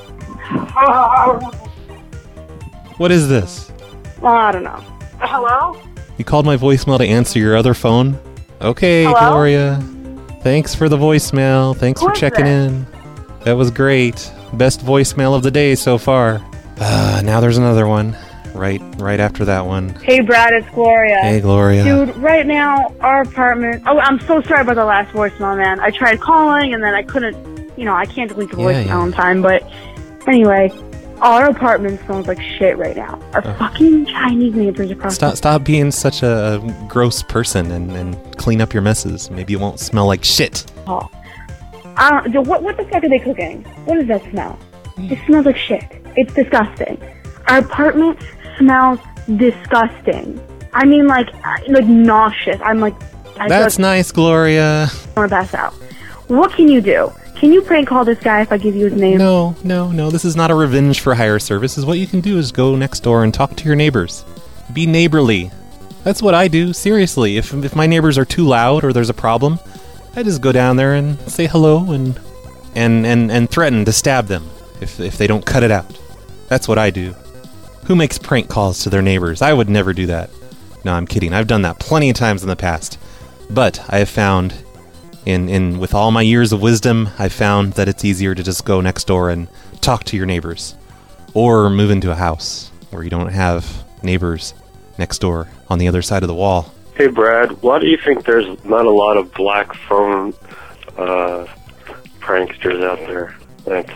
Speaker 7: What is this?
Speaker 17: I don't know. Hello?
Speaker 7: You called my voicemail to answer your other phone? Okay,
Speaker 17: Hello?
Speaker 7: Gloria. Thanks for the voicemail. Thanks for checking in. That was great. Best voicemail of the day so far. Now there's another one. Right after that one.
Speaker 17: Hey, Brad, it's Gloria.
Speaker 7: Hey, Gloria.
Speaker 17: Dude, right now, our apartment... Oh, I'm so sorry about the last voicemail, man. I tried calling, and then I couldn't... I can't delete the voicemail in time, but... Anyway, our apartment smells like shit right now. Our fucking Chinese neighbors across the...
Speaker 7: Stop being such a gross person and clean up your messes. Maybe it won't smell like shit.
Speaker 17: Oh. What the fuck are they cooking? What does that smell? It smells like shit. It's disgusting. Our apartment smells disgusting. I mean, like nauseous. I'm like...
Speaker 7: That's nice, Gloria.
Speaker 17: I want to pass out. What can you do? Can you prank call this guy if I give you his name?
Speaker 7: No. This is not a revenge for hire service. What you can do is go next door and talk to your neighbors. Be neighborly. That's what I do, seriously. If my neighbors are too loud or there's a problem, I just go down there and say hello and threaten to stab them if they don't cut it out. That's what I do. Who makes prank calls to their neighbors? I would never do that. No, I'm kidding. I've done that plenty of times in the past. But I have found, with all my years of wisdom, I've found that it's easier to just go next door and talk to your neighbors. Or move into a house where you don't have neighbors next door on the other side of the wall.
Speaker 18: Hey, Brad, why do you think there's not a lot of black phone pranksters out there? Thanks.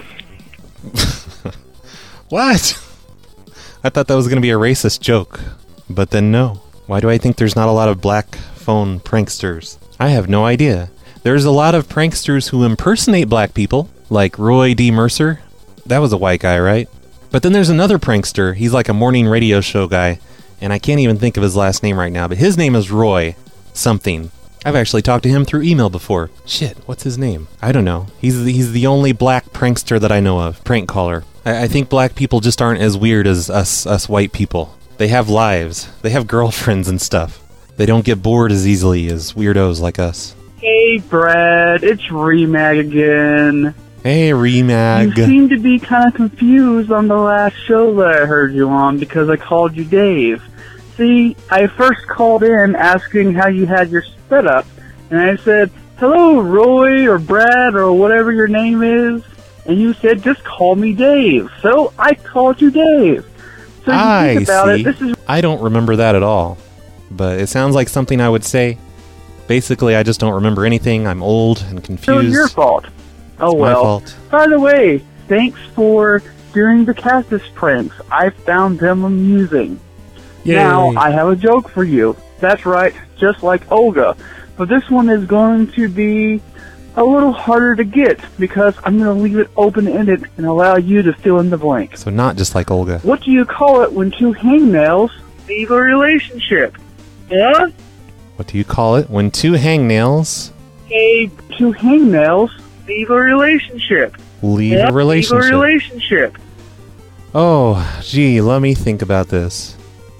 Speaker 7: What? I thought that was going to be a racist joke. But then no. Why do I think there's not a lot of black phone pranksters? I have no idea. There's a lot of pranksters who impersonate black people, like Roy D. Mercer. That was a white guy, right? But then there's another prankster. He's like a morning radio show guy, and I can't even think of his last name right now, but his name is Roy something. I've actually talked to him through email before. Shit, what's his name? I don't know. He's the only black prankster that I know of. Prank caller. I think black people just aren't as weird as us white people. They have lives. They have girlfriends and stuff. They don't get bored as easily as weirdos like us.
Speaker 19: Hey, Brad. It's Remag again.
Speaker 7: Hey, Remag.
Speaker 19: You seem to be kind of confused on the last show that I heard you on because I called you Dave. See, I first called in asking how you had your setup, and I said, hello, Roy or Brad or whatever your name is, and you said, just call me Dave. So I called you Dave. So you think about it, this is...
Speaker 7: I don't remember that at all, but it sounds like something I would say. Basically, I just don't remember anything. I'm old and confused.
Speaker 19: So it's your fault. Oh,
Speaker 7: it's
Speaker 19: well.
Speaker 7: My fault.
Speaker 19: By the way, thanks for doing the cactus pranks. I found them amusing.
Speaker 7: Yay.
Speaker 19: Now, I have a joke for you. That's right, just like Olga. But this one is going to be a little harder to get because I'm going to leave it open-ended and allow you to fill in the blank.
Speaker 7: So not just like Olga.
Speaker 19: What do you call it when two hangnails leave a relationship? Yeah?
Speaker 7: What do you call it when two hangnails...
Speaker 19: Two hangnails leave a relationship.
Speaker 7: Leave a relationship.
Speaker 19: Leave a relationship.
Speaker 7: Oh, gee, let me think about this.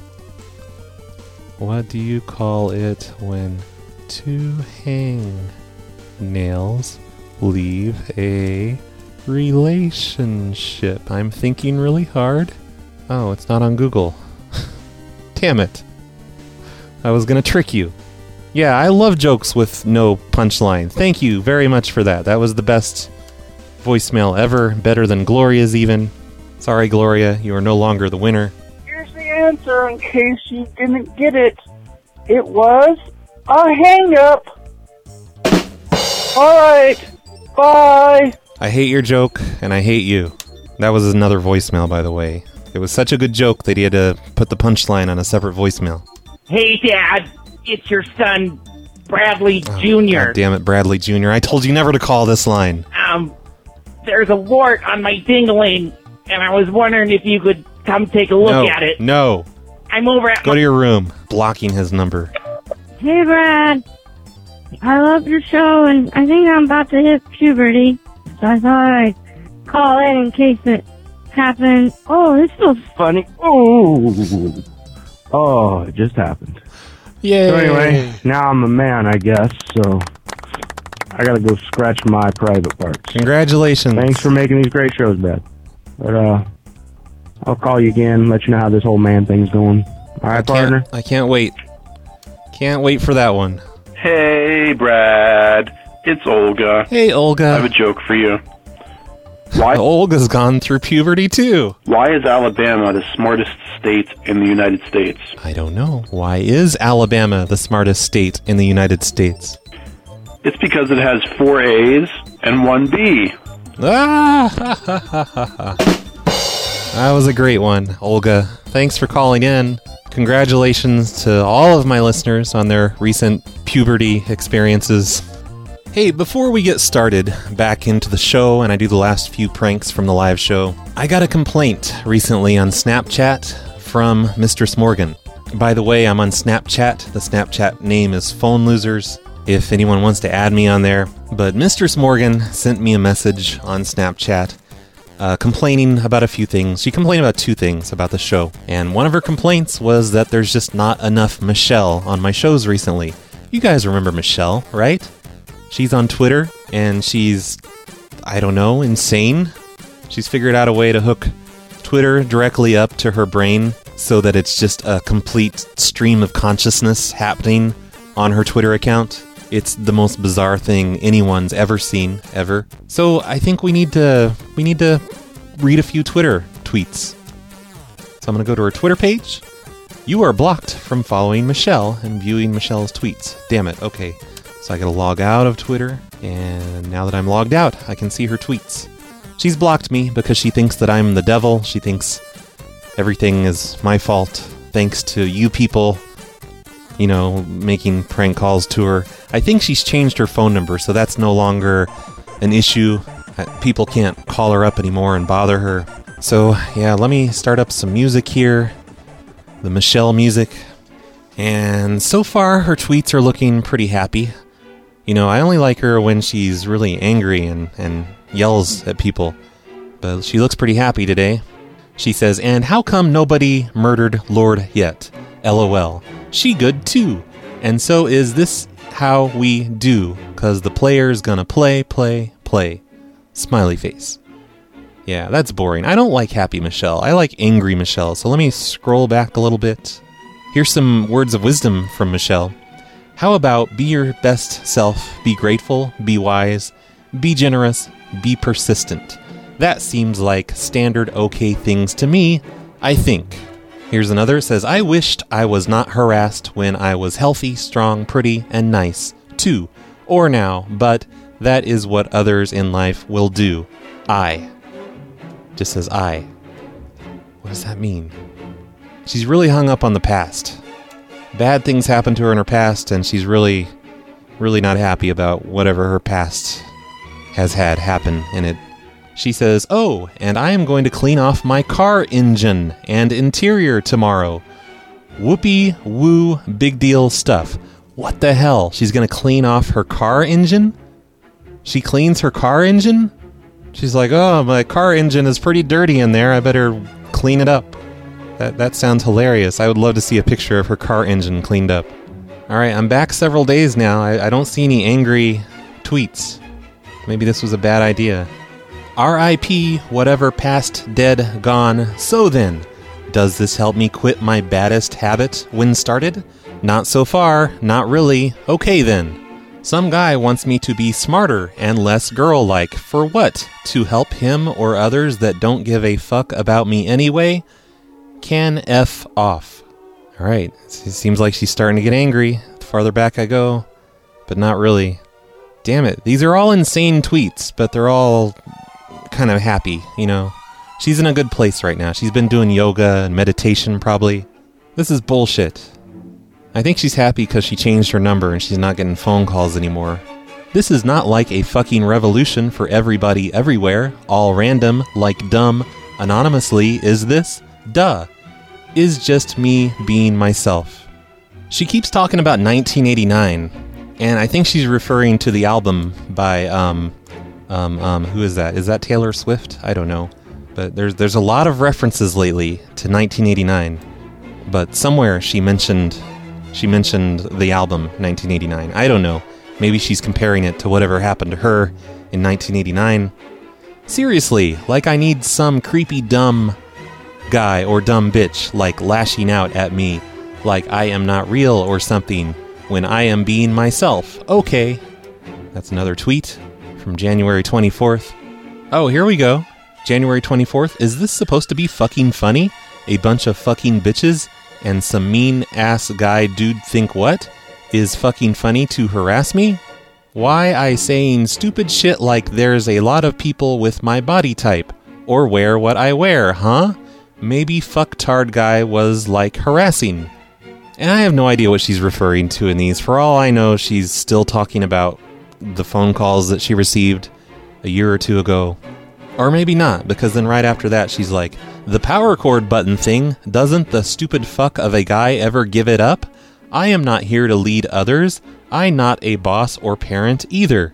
Speaker 7: What do you call it when two hangnails leave a relationship? I'm thinking really hard. Oh, it's not on Google. Damn it. I was gonna trick you. Yeah, I love jokes with no punchline. Thank you very much for that. That was the best voicemail ever, better than Gloria's even. Sorry, Gloria, you are no longer the winner.
Speaker 19: Here's the answer in case you didn't get it. It was a hang-up. All right. Bye.
Speaker 7: I hate your joke, and I hate you. That was another voicemail, by the way. It was such a good joke that he had to put the punchline on a separate voicemail.
Speaker 20: Hey, Dad. It's your son, Bradley Jr.
Speaker 7: God damn it, Bradley Jr. I told you never to call this line.
Speaker 20: There's a wart on my dingling, and I was wondering if you could come take a look at it.
Speaker 7: No.
Speaker 20: I'm over at...
Speaker 7: Go to your room. Blocking his number.
Speaker 11: Hey, Brad. I love your show, and I think I'm about to hit puberty. So I thought I'd call in case it happened. Oh, this feels
Speaker 14: funny. Oh, it just happened.
Speaker 7: Yay.
Speaker 14: So anyway, now I'm a man, I guess, so I gotta go scratch my private parts.
Speaker 7: Congratulations.
Speaker 14: Thanks for making these great shows, Brad. But, I'll call you again, let you know how this whole man thing's going. All right, partner?
Speaker 7: I can't wait. Can't wait for that one.
Speaker 18: Hey, Brad. It's Olga.
Speaker 7: Hey, Olga.
Speaker 18: I have a joke for you. Why?
Speaker 7: Olga's gone through puberty, too.
Speaker 18: Why is Alabama the smartest state in the United States?
Speaker 7: I don't know. Why is Alabama the smartest state in the United States?
Speaker 18: It's because it has 4 A's and 1 B.
Speaker 7: That was a great one, Olga. Thanks for calling in. Congratulations to all of my listeners on their recent puberty experiences. Hey, before we get started back into the show and I do the last few pranks from the live show, I got a complaint recently on Snapchat from Mistress Morgan. By the way, I'm on Snapchat. The Snapchat name is Phone Losers, if anyone wants to add me on there. But Mistress Morgan sent me a message on Snapchat complaining about a few things. She complained about 2 things about the show. And one of her complaints was that there's just not enough Michelle on my shows recently. You guys remember Michelle, right? She's on Twitter, and she's, I don't know, insane. She's figured out a way to hook Twitter directly up to her brain so that it's just a complete stream of consciousness happening on her Twitter account. It's the most bizarre thing anyone's ever seen, ever. So I think we need to read a few Twitter tweets. So I'm going to go to her Twitter page. You are blocked from following Michelle and viewing Michelle's tweets. Damn it, okay. So I gotta log out of Twitter, and now that I'm logged out, I can see her tweets. She's blocked me because she thinks that I'm the devil. She thinks everything is my fault, thanks to you people, you know, making prank calls to her. I think she's changed her phone number, so that's no longer an issue. People can't call her up anymore and bother her. So, yeah, let me start up some music here. The Michelle music. And so far, her tweets are looking pretty happy. You know, I only like her when she's really angry and yells at people. But she looks pretty happy today. She says, and how come nobody murdered Lord yet? LOL. She good too. And so is this how we do, 'cause the player's gonna play. Smiley face. Yeah, that's boring. I don't like happy Michelle. I like angry Michelle. So let me scroll back a little bit. Here's some words of wisdom from Michelle. How about be your best self, be grateful, be wise, be generous, be persistent. That seems like standard okay things to me, I think. Here's another. It says, I wished I was not harassed when I was healthy, strong, pretty, and nice, too, or now, but that is what others in life will do. I. Just says I. What does that mean? She's really hung up on the past. Bad things happened to her in her past, and she's really not happy about whatever her past has had happen in it. She says, oh, and I am going to clean off my car engine and interior tomorrow. Whoopee woo big deal stuff. What the hell? She's going to clean off her car engine? She cleans her car engine? She's like, oh, my car engine is pretty dirty in there. I better clean it up. That sounds hilarious. I would love to see a picture of her car engine cleaned up. Alright, I'm back several days now. I don't see any angry tweets. Maybe this was a bad idea. R.I.P. whatever past, dead, gone. So then, does this help me quit my baddest habit when started? Not so far. Not really. Okay then. Some guy wants me to be smarter and less girl-like. For what? To help him or others that don't give a fuck about me anyway? Can F off. Alright, it seems like she's starting to get angry the farther back I go, but not really. Damn it, these are all insane tweets, but they're all kind of happy, you know. She's in a good place right now. She's been doing yoga and meditation probably. This is bullshit. I think she's happy because she changed her number and she's not getting phone calls anymore. This is not like a fucking revolution for everybody everywhere, all random, like dumb, anonymously, is this? Duh. Is just me being myself. She keeps talking about 1989, and I think she's referring to the album by, who is that? Is that Taylor Swift? I don't know. But there's a lot of references lately to 1989. But somewhere she mentioned the album 1989. I don't know. Maybe she's comparing it to whatever happened to her in 1989. Seriously, like I need some creepy dumb guy or dumb bitch like lashing out at me like I am not real or something when I am being myself. Okay. That's another tweet from January 24th. Oh, here we go. January 24th. Is this supposed to be fucking funny? A bunch of fucking bitches and some mean ass guy dude think what? Is fucking funny to harass me? Why I saying stupid shit like there's a lot of people with my body type or wear what I wear, huh? Maybe fucktard guy was like harassing. And I have no idea what she's referring to in these. For all I know, she's still talking about the phone calls that she received a year or two ago. Or maybe not, because then right after that she's like, the power cord button thing, doesn't the stupid fuck of a guy ever give it up? I am not here to lead others. I not a boss or parent either.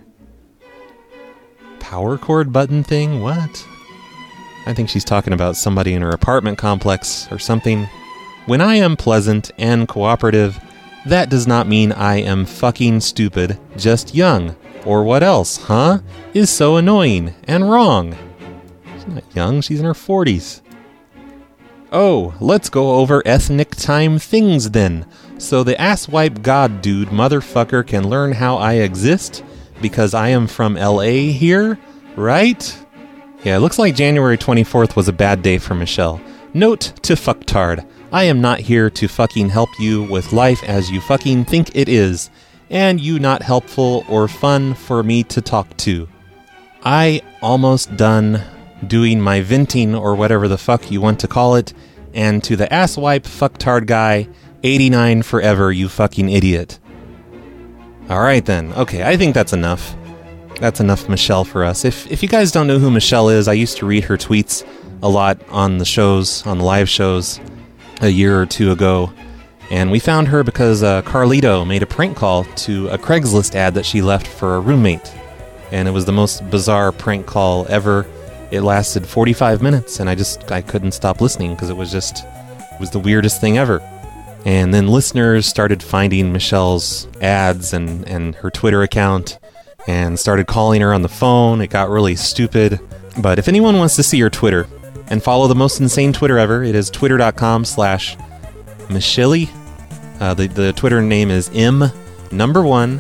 Speaker 7: Power cord button thing? What? I think she's talking about somebody in her apartment complex or something. When I am pleasant and cooperative, that does not mean I am fucking stupid, just young. Or what else, huh? Is so annoying and wrong. She's not young, she's in her 40s. Oh, let's go over ethnic time things then. So the asswipe god dude motherfucker can learn how I exist? Because I am from LA here? Right? Yeah, it looks like January 24th was a bad day for Michelle. Note to fucktard. I am not here to fucking help you with life as you fucking think it is. And you not helpful or fun for me to talk to. I almost done doing my venting or whatever the fuck you want to call it, and to the asswipe fucktard guy, 89 forever, you fucking idiot. Alright then, okay, I think that's enough. That's enough Michelle for us. If you guys don't know who Michelle is, I used to read her tweets a lot on the shows, on the live shows, a year or two ago. And we found her because Carlito made a prank call to a Craigslist ad that she left for a roommate. And it was the most bizarre prank call ever. It lasted 45 minutes, and I couldn't stop listening because it was the weirdest thing ever. And then listeners started finding Michelle's ads and her Twitter account and started calling her on the phone. It got really stupid. But if anyone wants to see her Twitter and follow the most insane Twitter ever, it is twitter.com/Michille. The Twitter name is M1CHILLE.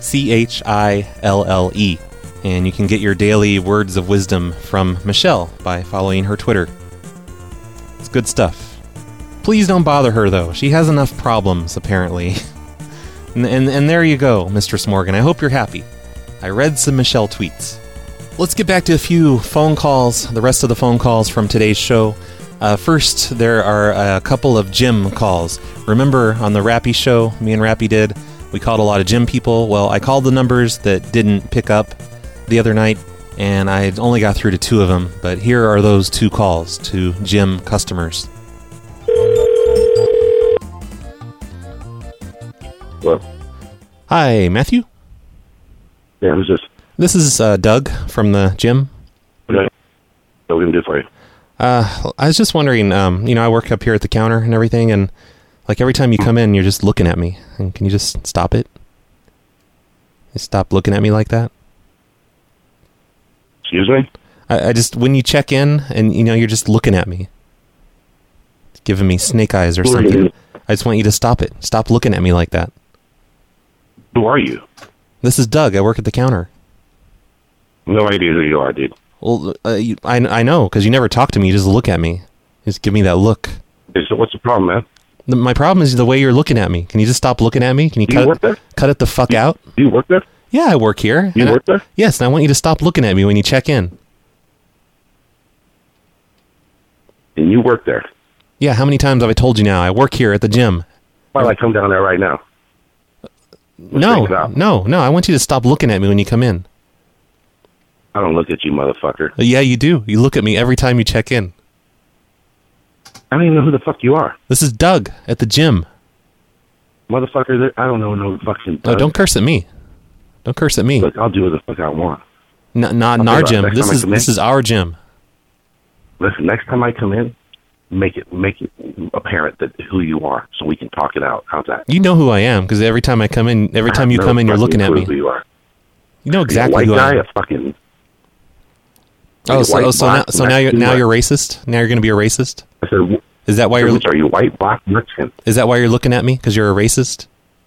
Speaker 7: And you can get your daily words of wisdom from Michelle by following her Twitter. It's good stuff. Please don't bother her, though. She has enough problems, apparently. and there you go, Mistress Morgan. I hope you're happy. I read some Michelle tweets. Let's get back to a few phone calls, the rest of the phone calls from today's show. First, there are a couple of gym calls. Remember, on the Rappy show, me and Rappy did, we called a lot of gym people. Well, I called the numbers that didn't pick up the other night, and I only got through to 2 of them, but here are those 2 calls to gym customers.
Speaker 21: Hello?
Speaker 7: Hi, Matthew?
Speaker 21: Yeah, who's this?
Speaker 7: This is Doug from the gym.
Speaker 21: Okay. What we can do for you?
Speaker 7: I was just wondering, I work up here at the counter and everything, and like every time you come in, you're just looking at me. And can you just stop it? Just stop looking at me like that?
Speaker 21: Excuse me?
Speaker 7: I just, when you check in and, you're just looking at me. Giving me snake eyes or something. I just want you to stop it. Stop looking at me like that.
Speaker 21: Who are you?
Speaker 7: This is Doug. I work at the counter.
Speaker 21: No idea who you are, dude.
Speaker 7: Well, I know, because you never talk to me. You just look at me. You just give me that look.
Speaker 21: So what's the problem, man?
Speaker 7: My problem is the way you're looking at me. Can you just stop looking at me? Can you cut it the fuck out?
Speaker 21: Do you work there?
Speaker 7: Yeah, I work here.
Speaker 21: You work there?
Speaker 7: Yes, and I want you to stop looking at me when you check in.
Speaker 21: And you work there?
Speaker 7: Yeah, how many times have I told you now? I work here at the gym.
Speaker 21: Why don't I come down there right now?
Speaker 7: No. I want you to stop looking at me when you come in.
Speaker 21: I don't look at you, motherfucker.
Speaker 7: Yeah, you do. You look at me every time you check in.
Speaker 21: I don't even know who the fuck you are.
Speaker 7: This is Doug at the gym.
Speaker 21: Motherfucker, I don't know no fucking Doug.
Speaker 7: Oh, don't curse at me. Don't curse at me.
Speaker 21: Look, I'll do what the fuck I want.
Speaker 7: Not in our gym. This is our gym.
Speaker 21: Listen, next time I come in, make it apparent that who you are, so we can talk it out. How's that?
Speaker 7: You know who I am, because every time you come in, you're looking at me.
Speaker 21: Who you are?
Speaker 7: You know exactly who I am.
Speaker 21: A fucking.
Speaker 7: So now you're racist. Now you're going to be a racist.
Speaker 21: I said,
Speaker 7: is that why
Speaker 21: are you white, black, Mexican?
Speaker 7: Is that why you're looking at me? Because you're a racist?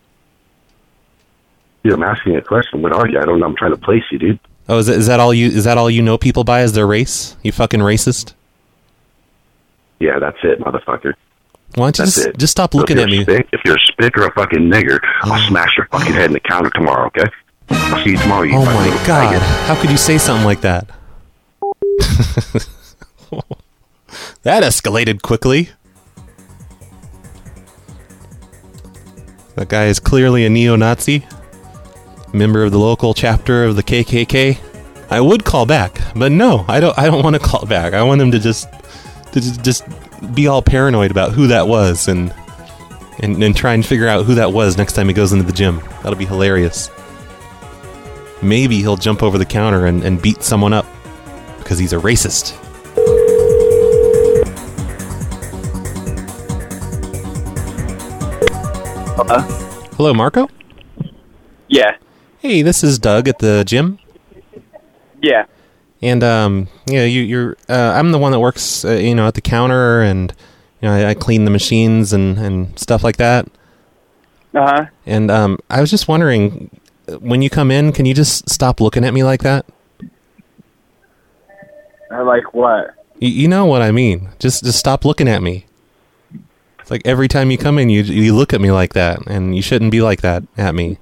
Speaker 21: Dude, I'm asking a question. What are you? I don't know. I'm trying to place you, dude.
Speaker 7: Oh, is that all you know people by is their race? You fucking racist?
Speaker 21: Yeah, that's it, motherfucker.
Speaker 7: Why don't you just stop looking at me?
Speaker 21: If you're a spick or a fucking nigger, I'll smash your fucking head in the counter tomorrow, okay? I'll see you tomorrow.
Speaker 7: Oh my God. How could you say something like that? That escalated quickly. That guy is clearly a neo-Nazi, member of the local chapter of the KKK. I would call back, but no, I don't want to call back. I want him to just be all paranoid about who that was and try and figure out who that was next time he goes into the gym. That'll be hilarious. Maybe he'll jump over the counter and beat someone up because he's a racist. Hello, Marco?
Speaker 2: Yeah.
Speaker 7: Hey, this is Doug at the gym.
Speaker 2: Yeah.
Speaker 7: And you're I'm the one that works at the counter, and I clean the machines and stuff like that.
Speaker 2: Uh-huh.
Speaker 7: And I was just wondering, when you come in, can you just stop looking at me like that?
Speaker 2: Like what?
Speaker 7: You know what I mean. Just stop looking at me. It's like every time you come in, you look at me like that, and you shouldn't be like that at me.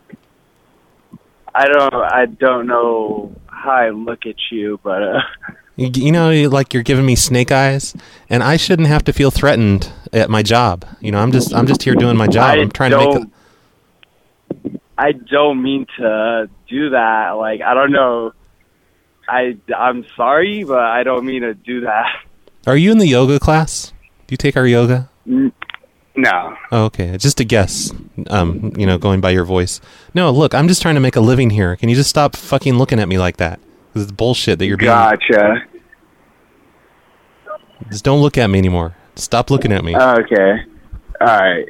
Speaker 2: I don't know how I look at you, but
Speaker 7: like you're giving me snake eyes, and I shouldn't have to feel threatened at my job. I'm just here doing my job. I'm trying to make
Speaker 2: I don't mean to do that. Like, I don't know. I'm sorry, but I don't mean to do that.
Speaker 7: Are you in the yoga class? Do you take our yoga?
Speaker 2: No.
Speaker 7: Oh, okay. Just a guess. Going by your voice. No, look, I'm just trying to make a living here. Can you just stop fucking looking at me like that? This is bullshit that you're being...
Speaker 2: Gotcha.
Speaker 7: Just don't look at me anymore. Stop looking at me.
Speaker 2: Okay. All right.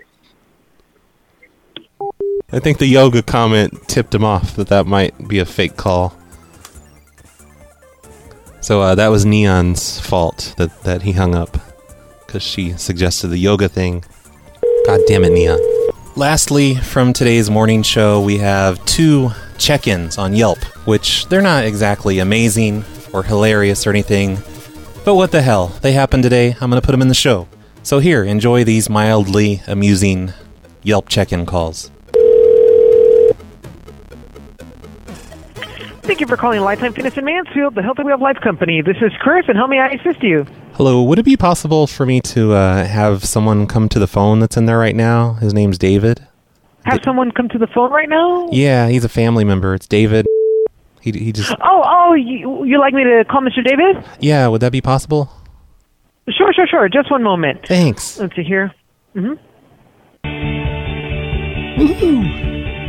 Speaker 7: I think the yoga comment tipped him off that might be a fake call. So that was Neon's fault that he hung up, because she suggested the yoga thing. God damn it, Neon. Lastly, from today's morning show, we have 2 check-ins on Yelp, which they're not exactly amazing or hilarious or anything, but what the hell, they happened today. I'm going to put them in the show. So here, enjoy these mildly amusing Yelp check-in calls.
Speaker 22: Thank you for calling Lifetime Fitness in Mansfield, the Healthy Way of Life company. This is Chris, and how may I assist you?
Speaker 7: Hello, would it be possible for me to have someone come to the phone that's in there right now? His name's David.
Speaker 22: Have someone come to the phone right now?
Speaker 7: Yeah, he's a family member. It's David. He just...
Speaker 22: Oh, you like me to call Mr. David?
Speaker 7: Yeah, would that be possible?
Speaker 22: Sure. Just one moment.
Speaker 7: Thanks.
Speaker 22: Let's see here. Mm-hmm.
Speaker 7: Woohoo!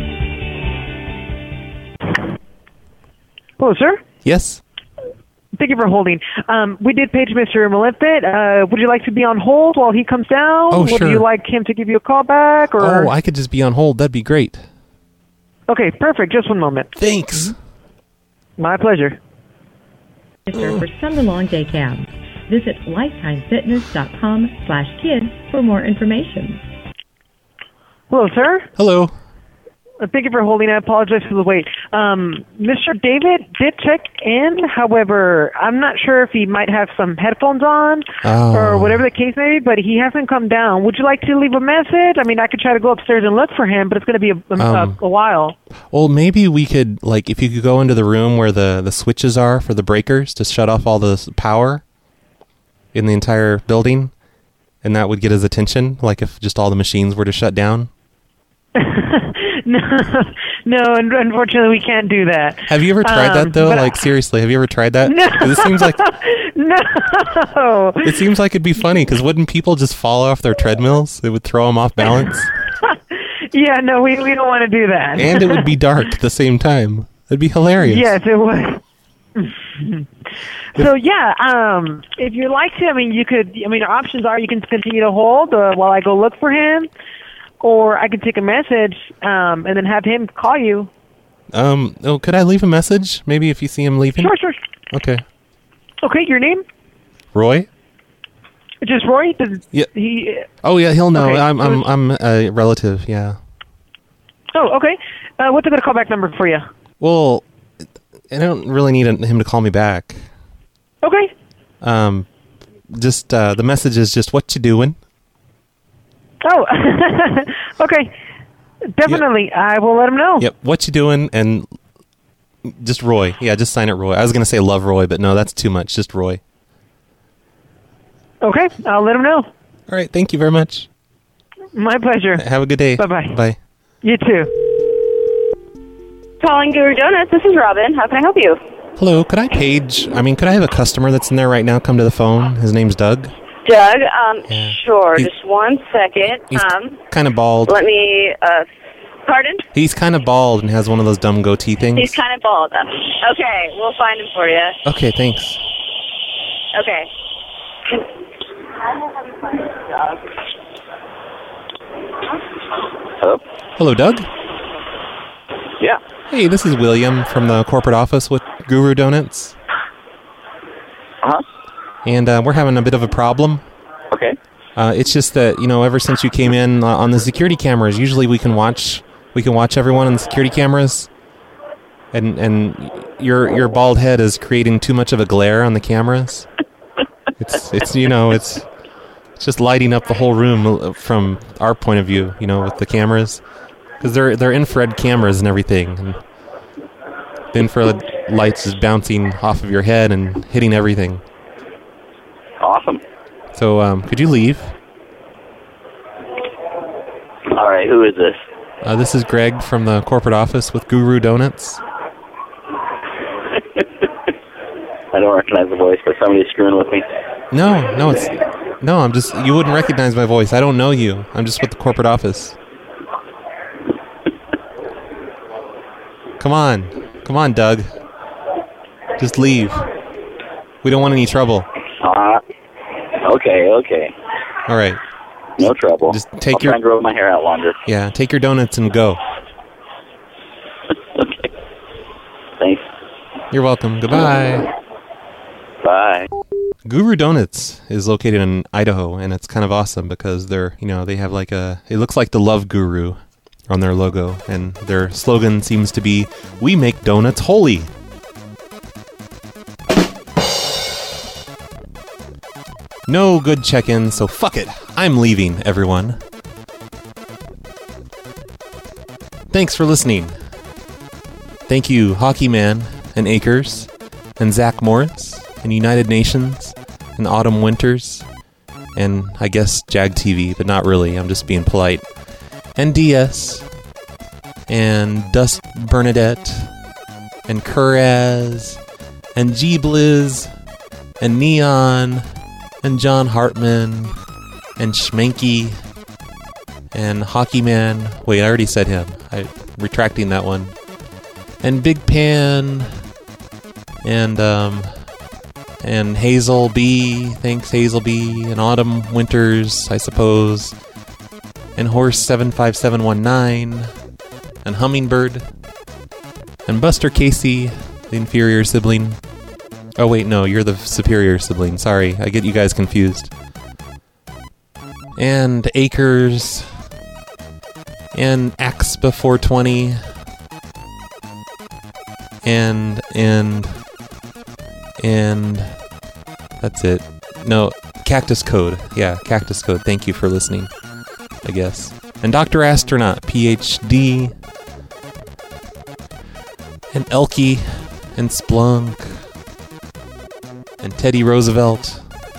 Speaker 22: Hello, sir?
Speaker 7: Yes?
Speaker 22: Thank you for holding. We did page Mr. Maleficent. Would you like to be on hold while he comes down?
Speaker 7: Oh, sure.
Speaker 22: Would you like him to give you a call back? Or?
Speaker 7: Oh, I could just be on hold. That'd be great.
Speaker 22: Okay, perfect. Just one moment.
Speaker 7: Thanks.
Speaker 22: My pleasure.
Speaker 23: For summer long day cabs. Visit lifetimefitness.com/kids for more information.
Speaker 22: Hello, sir?
Speaker 7: Hello.
Speaker 22: Thank you for holding. I apologize for the wait. Mr. David did check in. However, I'm not sure if he might have some headphones on or whatever the case may be, but he hasn't come down. Would you like to leave a message? I mean, I could try to go upstairs and look for him, but it's going to be a while.
Speaker 7: Well, maybe we could, like, if you could go into the room where the switches are for the breakers to shut off all the power in the entire building, and that would get his attention, like if just all the machines were to shut down.
Speaker 22: No, unfortunately, we can't do that.
Speaker 7: Have you ever tried that, though? Like, seriously, have you ever tried that?
Speaker 22: No.
Speaker 7: 'Cause it seems like...
Speaker 22: No.
Speaker 7: It seems like it'd be funny, because wouldn't people just fall off their treadmills? It would throw them off balance.
Speaker 22: Yeah, no, we don't want to do that.
Speaker 7: And it would be dark at the same time. It'd be hilarious.
Speaker 22: Yes, it would. So, yeah, if you'd like to, I mean, you could, I mean, our options are you can continue to hold while I go look for him, or I could take a message and then have him call you.
Speaker 7: Could I leave a message? Maybe if you see him leaving?
Speaker 22: Sure.
Speaker 7: Okay.
Speaker 22: Okay, your name?
Speaker 7: Roy?
Speaker 22: Just Roy?
Speaker 7: Yeah.
Speaker 22: Oh,
Speaker 7: yeah, he'll know.
Speaker 22: Okay.
Speaker 7: I'm a relative, yeah.
Speaker 22: Oh, okay. What's a good callback number for you?
Speaker 7: Well, I don't really need him to call me back.
Speaker 22: Okay.
Speaker 7: Just, the message is just, what you doing?
Speaker 22: Oh, okay. Definitely. Yep. I will let him know.
Speaker 7: Yep. What you doing? And just Roy. Yeah, just sign it Roy. I was going to say Love Roy, but no, that's too much. Just Roy.
Speaker 22: Okay. I'll let him know.
Speaker 7: All right. Thank you very much.
Speaker 22: My pleasure.
Speaker 7: Have a good day.
Speaker 22: Bye-bye.
Speaker 7: Bye.
Speaker 22: You too.
Speaker 1: Calling Guru Donuts. This is Robin. How can I help you?
Speaker 7: Hello. Could I have a customer that's in there right now come to the phone? His name's Doug.
Speaker 1: Doug, sure. Just 1 second.
Speaker 7: He's kind of bald.
Speaker 1: Let me, pardon?
Speaker 7: He's kind of bald and has one of those dumb goatee things.
Speaker 1: He's kind of bald. Okay, we'll find him for you.
Speaker 7: Okay, thanks.
Speaker 1: Okay.
Speaker 4: Hello?
Speaker 7: Hello, Doug?
Speaker 4: Yeah.
Speaker 7: Hey, this is William from the corporate office with Guru Donuts.
Speaker 4: Uh-huh.
Speaker 7: And we're having a bit of a problem.
Speaker 4: Okay.
Speaker 7: It's just that, ever since you came in on the security cameras, usually we can watch everyone on the security cameras. And your bald head is creating too much of a glare on the cameras. It's just lighting up the whole room from our point of view, with the cameras. Because they're infrared cameras and everything. And the infrared lights is bouncing off of your head and hitting everything.
Speaker 4: Awesome.
Speaker 7: So, could you leave?
Speaker 4: All right, who is this?
Speaker 7: This is Greg from the corporate office with Guru Donuts.
Speaker 4: I don't recognize the voice, but somebody's screwing with me.
Speaker 7: You wouldn't recognize my voice. I don't know you. I'm just with the corporate office. Come on, Doug. Just leave. We don't want any trouble.
Speaker 4: Okay.
Speaker 7: All right.
Speaker 4: No trouble.
Speaker 7: Just
Speaker 4: I'll try and grow my hair out longer.
Speaker 7: Yeah, take your donuts and go.
Speaker 4: Okay. Thanks.
Speaker 7: You're welcome. Goodbye.
Speaker 4: Bye.
Speaker 7: Guru Donuts is located in Idaho, and it's kind of awesome because they're, they have it looks like the Love Guru on their logo, and their slogan seems to be, "We make donuts holy." No good check-in, so fuck it. I'm leaving, everyone. Thanks for listening. Thank you, Hockey Man, and Akers, and Zach Morris, and United Nations, and Autumn Winters, and I guess Jag TV, but not really, I'm just being polite. And DS, and Dust Bernadette, and Kuraz, and G-Blizz, and Neon, and John Hartman, and Schmanky, and Hockey Man. Wait, I already said him. I'm retracting that one. And Big Pan, and Hazel B. Thanks, Hazel B. And Autumn Winters, I suppose. And Horse 75719, and Hummingbird, and Buster Casey, the inferior sibling. Oh wait, no, you're the superior sibling. Sorry, I get you guys confused. And Akers, and Axpa 420 and that's it. No, Cactus Code. Yeah, Cactus Code. Thank you for listening, I guess. And Dr. Astronaut, PhD, and Elkie, and Splunk, and Teddy Roosevelt.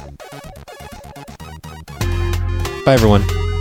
Speaker 7: Bye, everyone.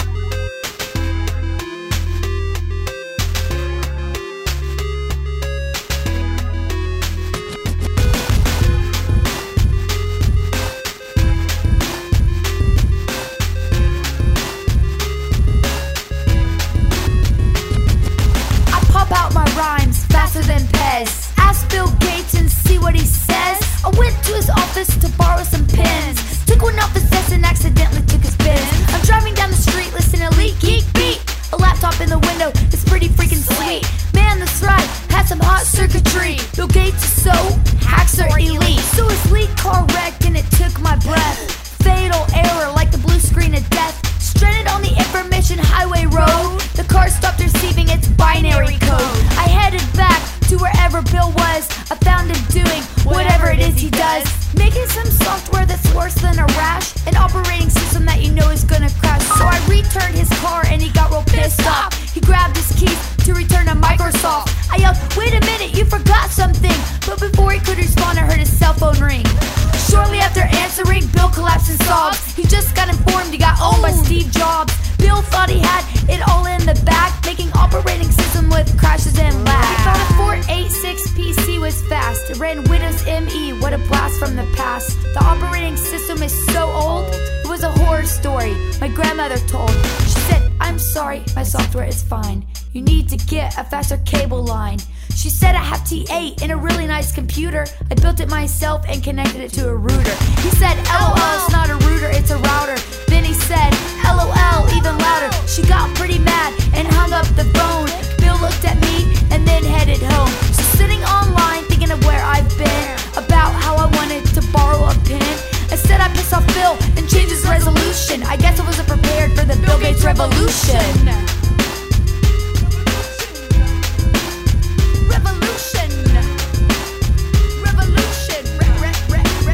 Speaker 3: And connected it to a router. He said, LOL, it's not a router, it's a router. Then he said, LOL, even louder. She got pretty mad and hung up the phone. Bill looked at me and then headed home. So sitting online thinking of where I've been, about how I wanted to borrow a pen. Instead I pissed off Bill and changed his resolution. I guess I wasn't prepared for the Bill Gates revolution.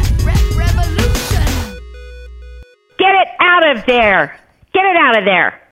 Speaker 6: Get it out of there! Get it out of there!